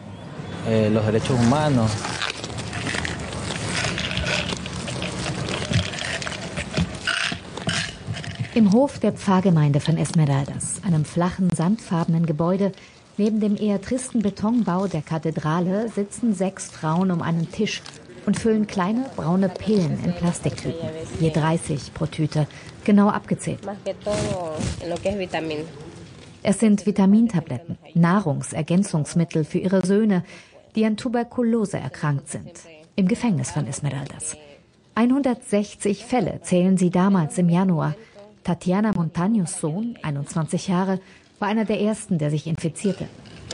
Im Hof der Pfarrgemeinde von Esmeraldas, einem flachen, sandfarbenen Gebäude, neben dem eher tristen Betonbau der Kathedrale, sitzen sechs Frauen um einen Tisch und füllen kleine braune Pillen in Plastiktüten. Je dreißig pro Tüte, genau abgezählt. Es sind Vitamintabletten, Nahrungsergänzungsmittel für ihre Söhne, die an Tuberkulose erkrankt sind, im Gefängnis von Esmeraldas. hundertsechzig Fälle zählen sie damals im Januar. Tatiana Montaños Sohn, einundzwanzig Jahre, war einer der ersten, der sich infizierte.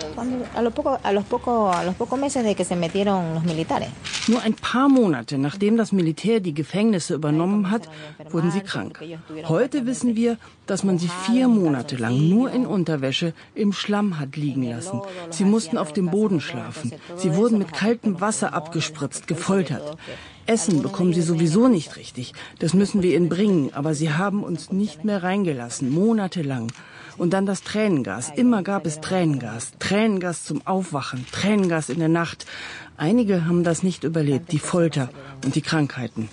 Nur ein paar Monate nachdem das Militär die Gefängnisse übernommen hat, wurden sie krank. Heute wissen wir, dass man sie vier Monate lang nur in Unterwäsche im Schlamm hat liegen lassen. Sie mussten auf dem Boden schlafen. Sie wurden mit kaltem Wasser abgespritzt, gefoltert. Essen bekommen sie sowieso nicht richtig. Das müssen wir ihnen bringen, aber sie haben uns nicht mehr reingelassen, monatelang. Und dann das Tränengas. Immer gab es Tränengas. Tränengas zum Aufwachen, Tränengas in der Nacht. Einige haben das nicht überlebt, die Folter und die Krankheiten.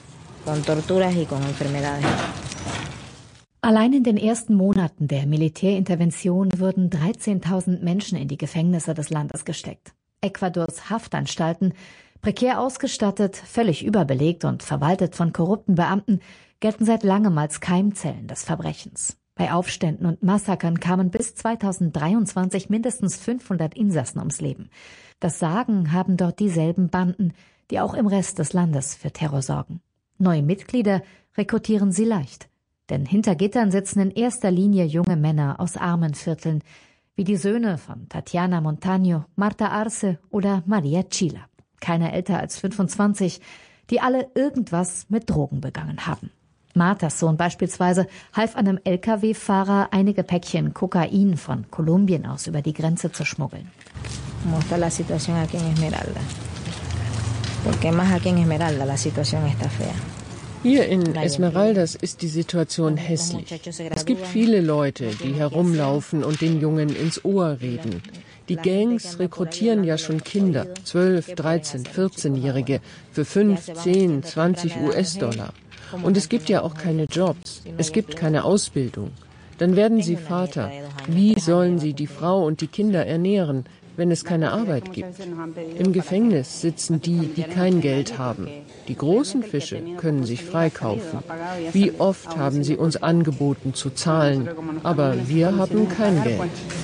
Allein in den ersten Monaten der Militärintervention wurden dreizehntausend Menschen in die Gefängnisse des Landes gesteckt. Ecuadors Haftanstalten, prekär ausgestattet, völlig überbelegt und verwaltet von korrupten Beamten, gelten seit langem als Keimzellen des Verbrechens. Bei Aufständen und Massakern kamen bis zweitausenddreiundzwanzig mindestens fünfhundert Insassen ums Leben. Das Sagen haben dort dieselben Banden, die auch im Rest des Landes für Terror sorgen. Neue Mitglieder rekrutieren sie leicht. Denn hinter Gittern sitzen in erster Linie junge Männer aus armen Vierteln, wie die Söhne von Tatiana Montaño, Marta Arce oder Maria Chila. Keiner älter als fünfundzwanzig, die alle irgendwas mit Drogen begangen haben. Martas Sohn beispielsweise half einem L K W-Fahrer, einige Päckchen Kokain von Kolumbien aus über die Grenze zu schmuggeln. ¿Cómo está la situación aquí en Esmeralda? Porque más aquí en Esmeralda la situación está fea. Hier in Esmeraldas ist die Situation hässlich. Es gibt viele Leute, die herumlaufen und den Jungen ins Ohr reden. Die Gangs rekrutieren ja schon Kinder, zwölf, dreizehn, vierzehnjährige, für fünf, zehn, zwanzig US-Dollar. Und es gibt ja auch keine Jobs, es gibt keine Ausbildung. Dann werden sie Vater. Wie sollen sie die Frau und die Kinder ernähren, wenn es keine Arbeit gibt? Im Gefängnis sitzen die, die kein Geld haben. Die großen Fische können sich freikaufen. Wie oft haben sie uns angeboten zu zahlen, aber wir haben kein Geld.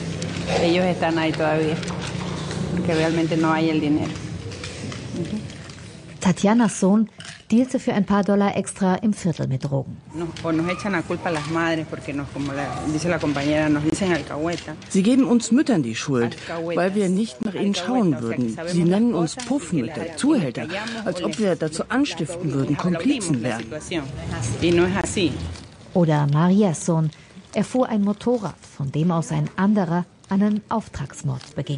Tatjanas Sohn dealte für ein paar Dollar extra im Viertel mit Drogen. Sie geben uns Müttern die Schuld, weil wir nicht nach ihnen schauen würden. Sie nennen uns Puffmütter, Zuhälter, als ob wir dazu anstiften würden, Komplizen werden. Oder Marias Sohn. Er fuhr ein Motorrad, von dem aus ein anderer einen Auftragsmord beging.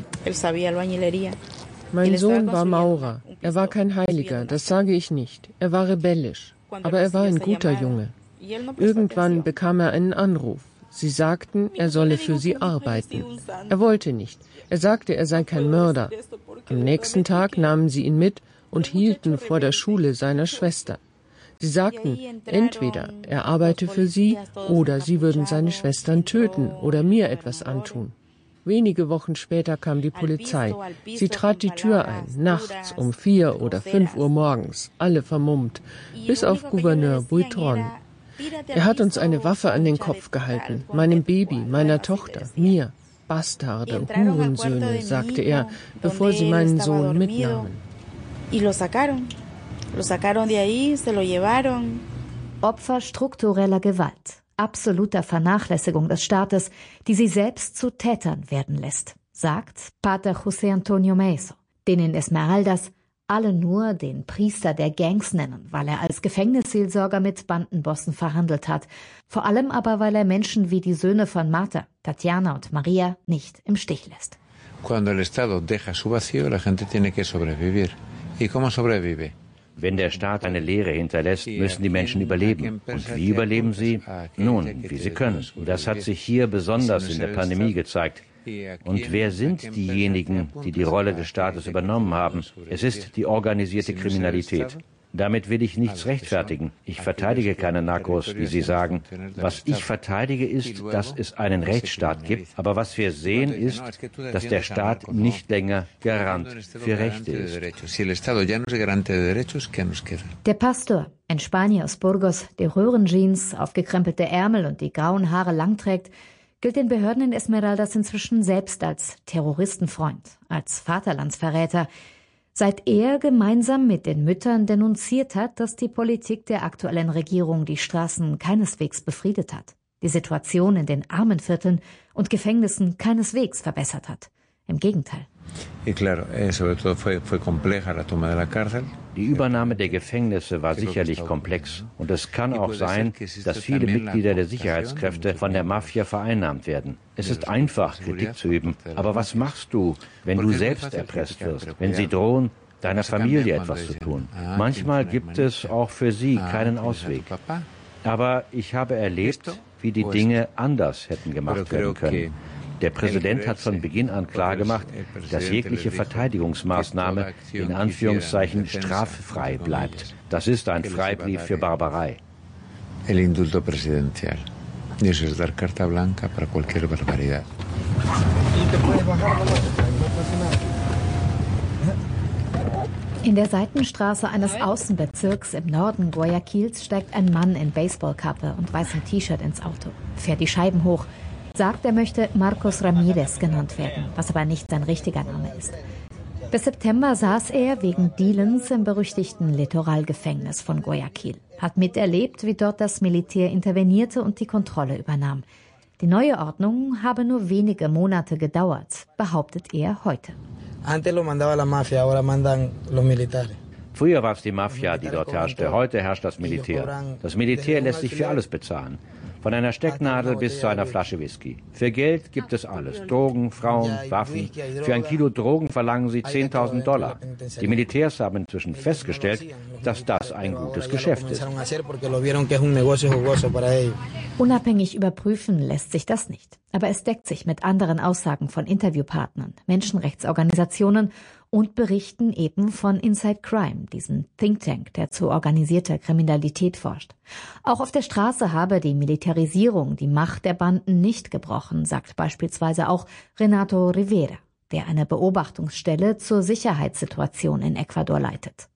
Mein Sohn war Maurer. Er war kein Heiliger, das sage ich nicht. Er war rebellisch, aber er war ein guter Junge. Irgendwann bekam er einen Anruf. Sie sagten, er solle für sie arbeiten. Er wollte nicht. Er sagte, er sei kein Mörder. Am nächsten Tag nahmen sie ihn mit und hielten vor der Schule seiner Schwester. Sie sagten, entweder er arbeite für sie oder sie würden seine Schwestern töten oder mir etwas antun. Wenige Wochen später kam die Polizei. Sie trat die Tür ein, nachts um vier oder fünf Uhr morgens, alle vermummt, bis auf Gouverneur Buitron. Er hat uns eine Waffe an den Kopf gehalten, meinem Baby, meiner Tochter, mir. Bastarde, Hurensöhne, sagte er, bevor sie meinen Sohn mitnahmen. Opfer struktureller Gewalt, absoluter Vernachlässigung des Staates, die sie selbst zu Tätern werden lässt, sagt Pater José Antonio Meso, den in Esmeraldas alle nur den Priester der Gangs nennen, weil er als Gefängnisseelsorger mit Bandenbossen verhandelt hat, vor allem aber, weil er Menschen wie die Söhne von Marta, Tatiana und Maria nicht im Stich lässt. Cuando el Estado deja su vacío, la gente tiene que sobrevivir. ¿Y cómo sobrevive? Wenn der Staat eine Leere hinterlässt, müssen die Menschen überleben. Und wie überleben sie? Nun, wie sie können. Das hat sich hier besonders in der Pandemie gezeigt. Und wer sind diejenigen, die die Rolle des Staates übernommen haben? Es ist die organisierte Kriminalität. Damit will ich nichts rechtfertigen. Ich verteidige keine Narcos, wie Sie sagen. Was ich verteidige ist, dass es einen Rechtsstaat gibt. Aber was wir sehen ist, dass der Staat nicht länger Garant für Rechte ist. Der Pastor, ein Spanier aus Burgos, der Röhrenjeans, aufgekrempelte Ärmel und die grauen Haare lang trägt, gilt den Behörden in Esmeraldas inzwischen selbst als Terroristenfreund, als Vaterlandsverräter, seit er gemeinsam mit den Müttern denunziert hat, dass die Politik der aktuellen Regierung die Straßen keineswegs befriedet hat, die Situation in den Armenvierteln und Gefängnissen keineswegs verbessert hat. Im Gegenteil. Die Übernahme der Gefängnisse war sicherlich komplex. Und es kann auch sein, dass viele Mitglieder der Sicherheitskräfte von der Mafia vereinnahmt werden. Es ist einfach, Kritik zu üben. Aber was machst du, wenn du selbst erpresst wirst, wenn sie drohen, deiner Familie etwas zu tun? Manchmal gibt es auch für sie keinen Ausweg. Aber ich habe erlebt, wie die Dinge anders hätten gemacht werden können. Der Präsident hat von Beginn an klargemacht, dass jegliche Verteidigungsmaßnahme in Anführungszeichen straffrei bleibt. Das ist ein Freibrief für Barbarei. El indulto presidencial. Y eso es dar carta blanca para cualquier barbaridad. In der Seitenstraße eines Außenbezirks im Norden Guayaquils steigt ein Mann in Baseballkappe und weißem T-Shirt ins Auto, fährt die Scheiben hoch, sagt, er möchte Marcos Ramirez genannt werden, was aber nicht sein richtiger Name ist. Bis September saß er wegen Dealens im berüchtigten Litoralgefängnis von Guayaquil, hat miterlebt, wie dort das Militär intervenierte und die Kontrolle übernahm. Die neue Ordnung habe nur wenige Monate gedauert, behauptet er heute. Früher war es die Mafia, die dort herrschte. Heute herrscht das Militär. Das Militär lässt sich für alles bezahlen. Von einer Stecknadel bis zu einer Flasche Whisky. Für Geld gibt es alles. Drogen, Frauen, Waffen. Für ein Kilo Drogen verlangen sie zehntausend Dollar. Die Militärs haben inzwischen festgestellt, dass das ein gutes Geschäft ist. Unabhängig überprüfen lässt sich das nicht. Aber es deckt sich mit anderen Aussagen von Interviewpartnern, Menschenrechtsorganisationen und Berichten eben von Inside Crime, diesem Think Tank, der zu organisierter Kriminalität forscht. Auch auf der Straße habe die Militarisierung die Macht der Banden nicht gebrochen, sagt beispielsweise auch Renato Rivera, der eine Beobachtungsstelle zur Sicherheitssituation in Ecuador leitet.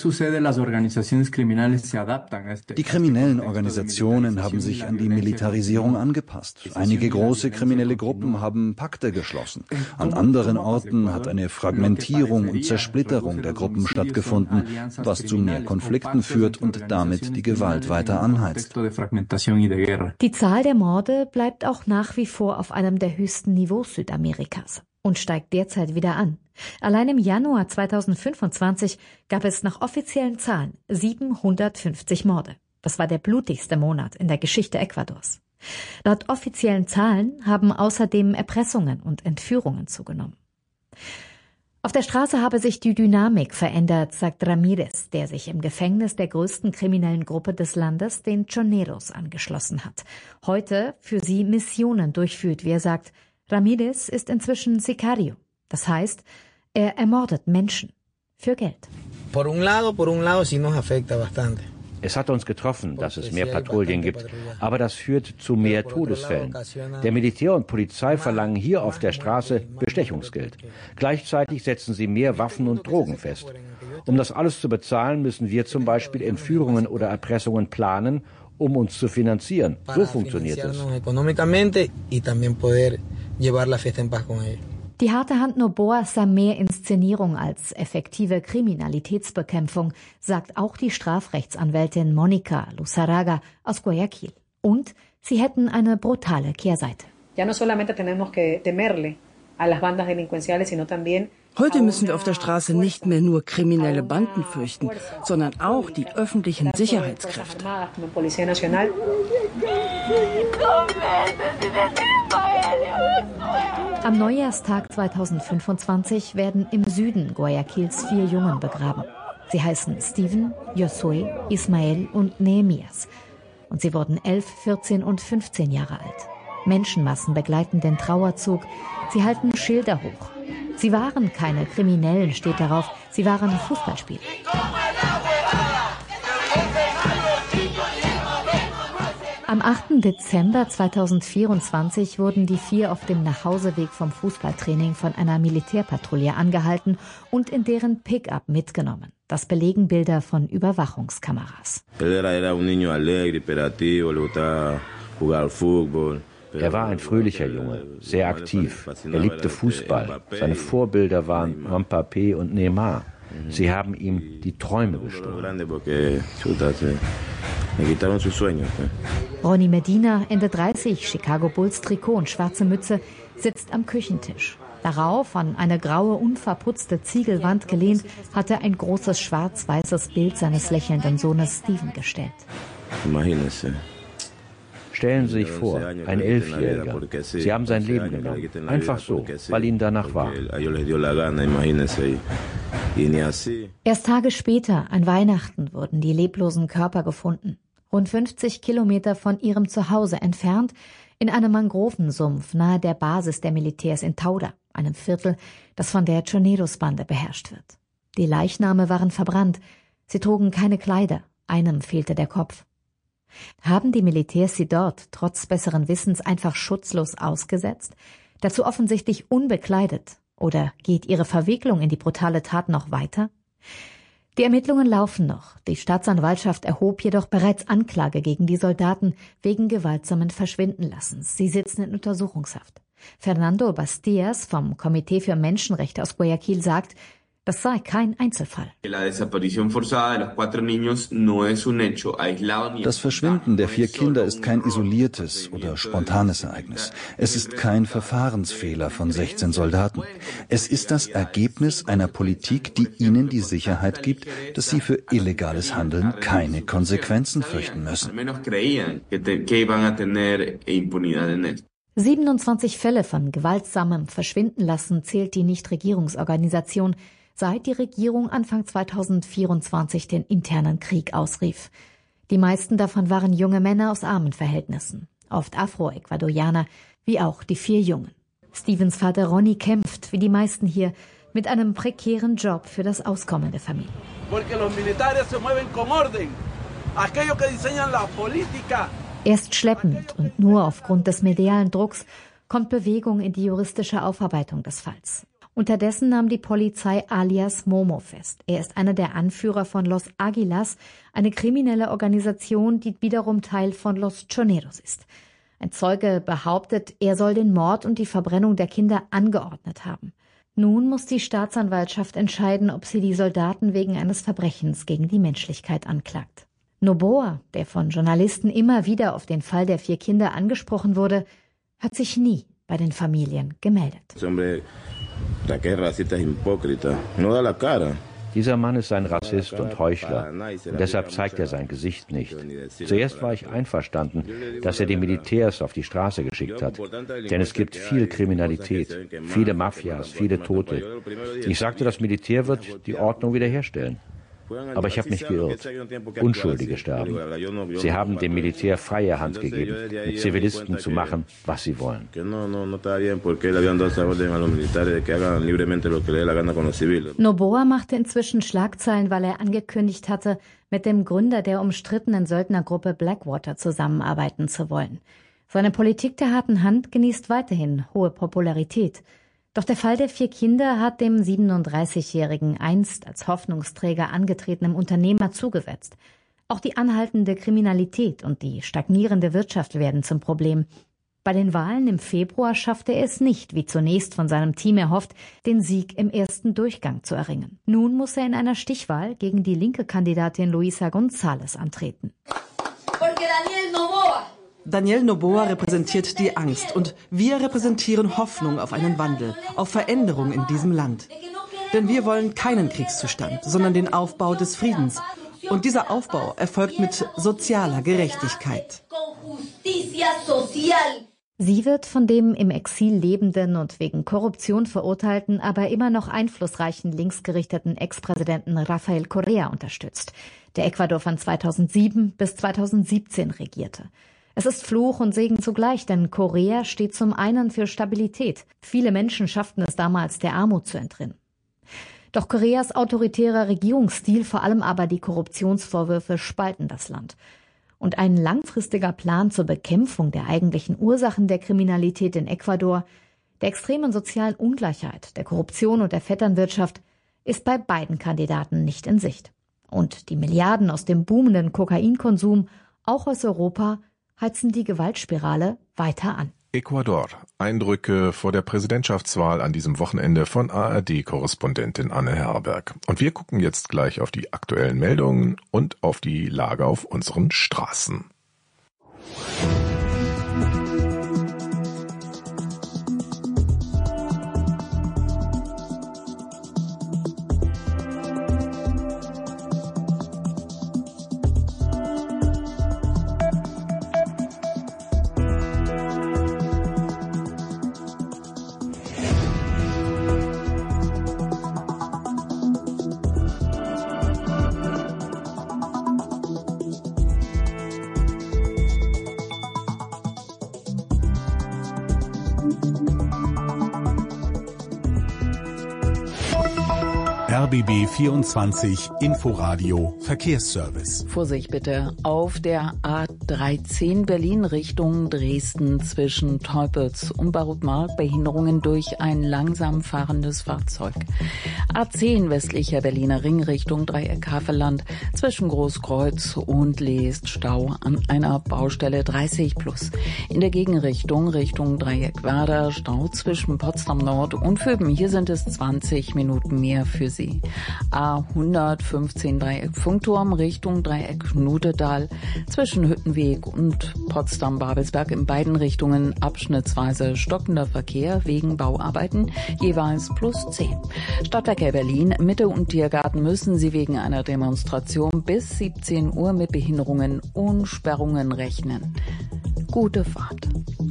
Die kriminellen Organisationen haben sich an die Militarisierung angepasst. Einige große kriminelle Gruppen haben Pakte geschlossen. An anderen Orten hat eine Fragmentierung und Zersplitterung der Gruppen stattgefunden, was zu mehr Konflikten führt und damit die Gewalt weiter anheizt. Die Zahl der Morde bleibt auch nach wie vor auf einem der höchsten Niveaus Südamerikas und steigt derzeit wieder an. Allein im Januar zweitausendfünfundzwanzig gab es nach offiziellen Zahlen siebenhundertfünfzig Morde. Das war der blutigste Monat in der Geschichte Ecuadors. Laut offiziellen Zahlen haben außerdem Erpressungen und Entführungen zugenommen. Auf der Straße habe sich die Dynamik verändert, sagt Ramirez, der sich im Gefängnis der größten kriminellen Gruppe des Landes, den Choneros, angeschlossen hat. Heute für sie Missionen durchführt, wie er sagt. Ramirez ist inzwischen Sicario. Das heißt, er ermordet Menschen für Geld. Es hat uns getroffen, dass es mehr Patrouillen gibt, aber das führt zu mehr Todesfällen. Der Militär und Polizei verlangen hier auf der Straße Bestechungsgeld. Gleichzeitig setzen sie mehr Waffen und Drogen fest. Um das alles zu bezahlen, müssen wir zum Beispiel Entführungen oder Erpressungen planen, um uns zu finanzieren. So funktioniert es. Die harte Hand Noboa sah mehr Inszenierung als effektive Kriminalitätsbekämpfung, sagt auch die Strafrechtsanwältin Mónica Luzarraga aus Guayaquil. Und sie hätten eine brutale Kehrseite. Heute müssen wir auf der Straße nicht mehr nur kriminelle Banden fürchten, sondern auch die öffentlichen Sicherheitskräfte. Am Neujahrstag zweitausendfünfundzwanzig werden im Süden Guayaquils vier Jungen begraben. Sie heißen Steven, Josué, Ismael und Nehemias. Und sie wurden elf, vierzehn und fünfzehn Jahre alt. Menschenmassen begleiten den Trauerzug. Sie halten Schilder hoch. Sie waren keine Kriminellen, steht darauf. Sie waren Fußballspieler. Am achten Dezember zweitausendvierundzwanzig wurden die vier auf dem Nachhauseweg vom Fußballtraining von einer Militärpatrouille angehalten und in deren Pickup mitgenommen. Das belegen Bilder von Überwachungskameras. Er war ein fröhlicher Junge, sehr aktiv. Er liebte Fußball. Seine Vorbilder waren Mbappé und Neymar. Sie haben ihm die Träume gestohlen. Ronny Medina, Ende dreißig, Chicago Bulls Trikot und schwarze Mütze, sitzt am Küchentisch. Darauf, an eine graue, unverputzte Ziegelwand gelehnt, hat er ein großes schwarz-weißes Bild seines lächelnden Sohnes Steven gestellt. Stellen Sie sich vor, ein Elfjähriger. Sie haben sein Leben genommen. Einfach so, weil Ihnen danach war. Erst Tage später, an Weihnachten, wurden die leblosen Körper gefunden. rund fünfzig Kilometer von ihrem Zuhause entfernt, in einem Mangrovensumpf nahe der Basis der Militärs in Tauda, einem Viertel, das von der Choneros-Bande beherrscht wird. Die Leichname waren verbrannt, sie trugen keine Kleider, einem fehlte der Kopf. Haben die Militärs sie dort trotz besseren Wissens einfach schutzlos ausgesetzt, dazu offensichtlich unbekleidet, oder geht ihre Verwicklung in die brutale Tat noch weiter? Die Ermittlungen laufen noch. Die Staatsanwaltschaft erhob jedoch bereits Anklage gegen die Soldaten wegen gewaltsamen Verschwindenlassens. Sie sitzen in Untersuchungshaft. Fernando Bastias vom Komitee für Menschenrechte aus Guayaquil sagt, das sei kein Einzelfall. Das Verschwinden der vier Kinder ist kein isoliertes oder spontanes Ereignis. Es ist kein Verfahrensfehler von sechzehn Soldaten. Es ist das Ergebnis einer Politik, die ihnen die Sicherheit gibt, dass sie für illegales Handeln keine Konsequenzen fürchten müssen. siebenundzwanzig Fälle von gewaltsamem Verschwindenlassen zählt die Nichtregierungsorganisation, seit die Regierung Anfang zweitausendvierundzwanzig den internen Krieg ausrief. Die meisten davon waren junge Männer aus armen Verhältnissen, oft Afro-Ecuadorianer, wie auch die vier Jungen. Stevens Vater Ronny kämpft, wie die meisten hier, mit einem prekären Job für das Auskommen der Familie. Erst schleppend und nur aufgrund des medialen Drucks kommt Bewegung in die juristische Aufarbeitung des Falls. Unterdessen nahm die Polizei alias Momo fest. Er ist einer der Anführer von Los Aguilas, eine kriminelle Organisation, die wiederum Teil von Los Choneros ist. Ein Zeuge behauptet, er soll den Mord und die Verbrennung der Kinder angeordnet haben. Nun muss die Staatsanwaltschaft entscheiden, ob sie die Soldaten wegen eines Verbrechens gegen die Menschlichkeit anklagt. Noboa, der von Journalisten immer wieder auf den Fall der vier Kinder angesprochen wurde, hat sich nie bei den Familien gemeldet. Dieser Mann ist ein Rassist und Heuchler und deshalb zeigt er sein Gesicht nicht. Zuerst war ich einverstanden, dass er die Militärs auf die Straße geschickt hat, denn es gibt viel Kriminalität, viele Mafias, viele Tote. Ich sagte, das Militär wird die Ordnung wiederherstellen. Aber ich habe mich geirrt. Unschuldige sterben. Sie haben dem Militär freie Hand gegeben, mit Zivilisten zu machen, was sie wollen. Noboa machte inzwischen Schlagzeilen, weil er angekündigt hatte, mit dem Gründer der umstrittenen Söldnergruppe Blackwater zusammenarbeiten zu wollen. Seine Politik der harten Hand genießt weiterhin hohe Popularität. Doch der Fall der vier Kinder hat dem siebenunddreißigjährigen, einst als Hoffnungsträger angetretenen Unternehmer zugesetzt. Auch die anhaltende Kriminalität und die stagnierende Wirtschaft werden zum Problem. Bei den Wahlen im Februar schaffte er es nicht, wie zunächst von seinem Team erhofft, den Sieg im ersten Durchgang zu erringen. Nun muss er in einer Stichwahl gegen die linke Kandidatin Luisa González antreten. Daniel Noboa repräsentiert die Angst und wir repräsentieren Hoffnung auf einen Wandel, auf Veränderung in diesem Land. Denn wir wollen keinen Kriegszustand, sondern den Aufbau des Friedens. Und dieser Aufbau erfolgt mit sozialer Gerechtigkeit. Sie wird von dem im Exil lebenden und wegen Korruption verurteilten, aber immer noch einflussreichen linksgerichteten Ex-Präsidenten Rafael Correa unterstützt, der Ecuador von zweitausendsieben bis zweitausendsiebzehn regierte. Es ist Fluch und Segen zugleich, denn Correa steht zum einen für Stabilität. Viele Menschen schafften es damals, der Armut zu entrinnen. Doch Correas autoritärer Regierungsstil, vor allem aber die Korruptionsvorwürfe, spalten das Land. Und ein langfristiger Plan zur Bekämpfung der eigentlichen Ursachen der Kriminalität in Ecuador, der extremen sozialen Ungleichheit, der Korruption und der Vetternwirtschaft, ist bei beiden Kandidaten nicht in Sicht. Und die Milliarden aus dem boomenden Kokainkonsum, auch aus Europa, heizen die Gewaltspirale weiter an. Ecuador. Eindrücke vor der Präsidentschaftswahl an diesem Wochenende von A R D-Korrespondentin Anne Herberg. Und wir gucken jetzt gleich auf die aktuellen Meldungen und auf die Lage auf unseren Straßen. R B B vierundzwanzig Inforadio Verkehrsservice. Vorsicht bitte auf der A dreizehn Berlin Richtung Dresden zwischen Teupitz und Barutmark Behinderungen durch ein langsam fahrendes Fahrzeug. A zehn westlicher Berliner Ring Richtung Dreieck Havelland zwischen Großkreuz und Leest Stau an einer Baustelle dreißig plus. In der Gegenrichtung Richtung Dreieck Werder Stau zwischen Potsdam Nord und Vöben. Hier sind es zwanzig Minuten mehr für Sie. A hundertfünfzehn Dreieck Funkturm Richtung Dreieck Nudetal zwischen Hüttenweg und Potsdam-Babelsberg in beiden Richtungen abschnittsweise stockender Verkehr wegen Bauarbeiten, jeweils plus zehn. Stadtverkehr Berlin, Mitte und Tiergarten müssen Sie wegen einer Demonstration bis siebzehn Uhr mit Behinderungen und Sperrungen rechnen. Gute Fahrt.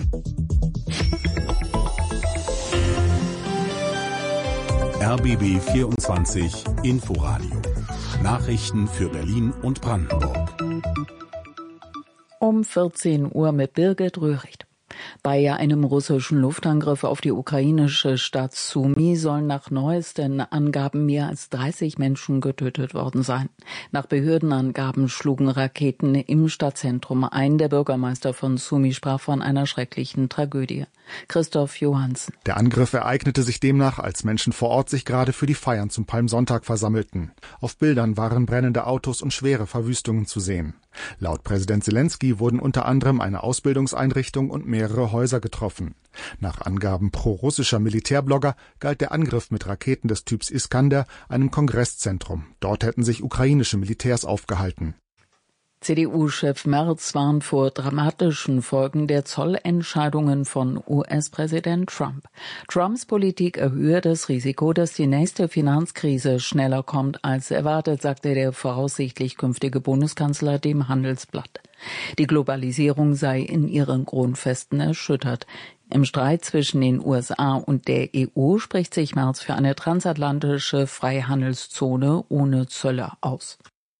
R B B vierundzwanzig Inforadio. Nachrichten für Berlin und Brandenburg. Um vierzehn Uhr mit Birgit Röhricht. Bei einem russischen Luftangriff auf die ukrainische Stadt Sumy sollen nach neuesten Angaben mehr als dreißig Menschen getötet worden sein. Nach Behördenangaben schlugen Raketen im Stadtzentrum ein. Der Bürgermeister von Sumy sprach von einer schrecklichen Tragödie. Christoph Johansen. Der Angriff ereignete sich demnach, als Menschen vor Ort sich gerade für die Feiern zum Palmsonntag versammelten. Auf Bildern waren brennende Autos und schwere Verwüstungen zu sehen. Laut Präsident Selenskyj wurden unter anderem eine Ausbildungseinrichtung und mehrere Häuser getroffen. Nach Angaben pro-russischer Militärblogger galt der Angriff mit Raketen des Typs Iskander einem Kongresszentrum. Dort hätten sich ukrainische Militärs aufgehalten. C D U-Chef Merz warnt vor dramatischen Folgen der Zollentscheidungen von U S-Präsident Trump. Trumps Politik erhöhe das Risiko, dass die nächste Finanzkrise schneller kommt als erwartet, sagte der voraussichtlich künftige Bundeskanzler dem Handelsblatt. Die Globalisierung sei in ihren Grundfesten erschüttert. Im Streit zwischen den U S A und der E U spricht sich Merz für eine transatlantische Freihandelszone ohne Zölle aus.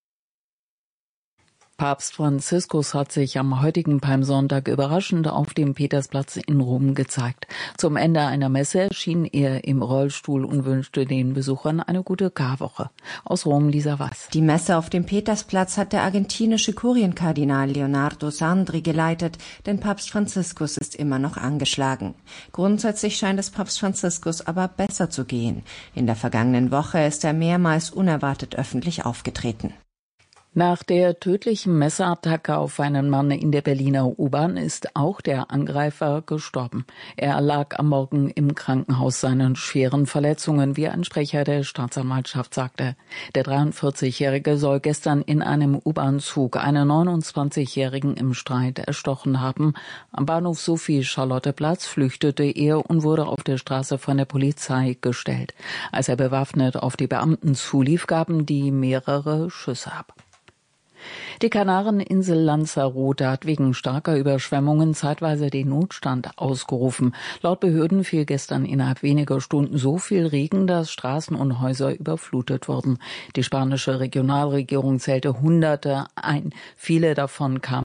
Papst Franziskus hat sich am heutigen Palmsonntag überraschend auf dem Petersplatz in Rom gezeigt. Zum Ende einer Messe erschien er im Rollstuhl und wünschte den Besuchern eine gute Karwoche. Aus Rom Lisa Weiß. Die Messe auf dem Petersplatz hat der argentinische Kurienkardinal Leonardo Sandri geleitet, denn Papst Franziskus ist immer noch angeschlagen. Grundsätzlich scheint es Papst Franziskus aber besser zu gehen. In der vergangenen Woche ist er mehrmals unerwartet öffentlich aufgetreten. Nach der tödlichen Messerattacke auf einen Mann in der Berliner U-Bahn ist auch der Angreifer gestorben. Er lag am Morgen im Krankenhaus seinen schweren Verletzungen, wie ein Sprecher der Staatsanwaltschaft sagte. Der dreiundvierzigjährige soll gestern in einem U-Bahn-Zug einen neunundzwanzigjährigen im Streit erstochen haben. Am Bahnhof Sophie-Charlotte-Platz flüchtete er und wurde auf der Straße von der Polizei gestellt. Als er bewaffnet auf die Beamten zulief, gaben die mehrere Schüsse ab. Die Kanareninsel Lanzarote hat wegen starker Überschwemmungen zeitweise den Notstand ausgerufen. Laut Behörden fiel gestern innerhalb weniger Stunden so viel Regen, dass Straßen und Häuser überflutet wurden. Die spanische Regionalregierung zählte Hunderte ein. Viele davon kamen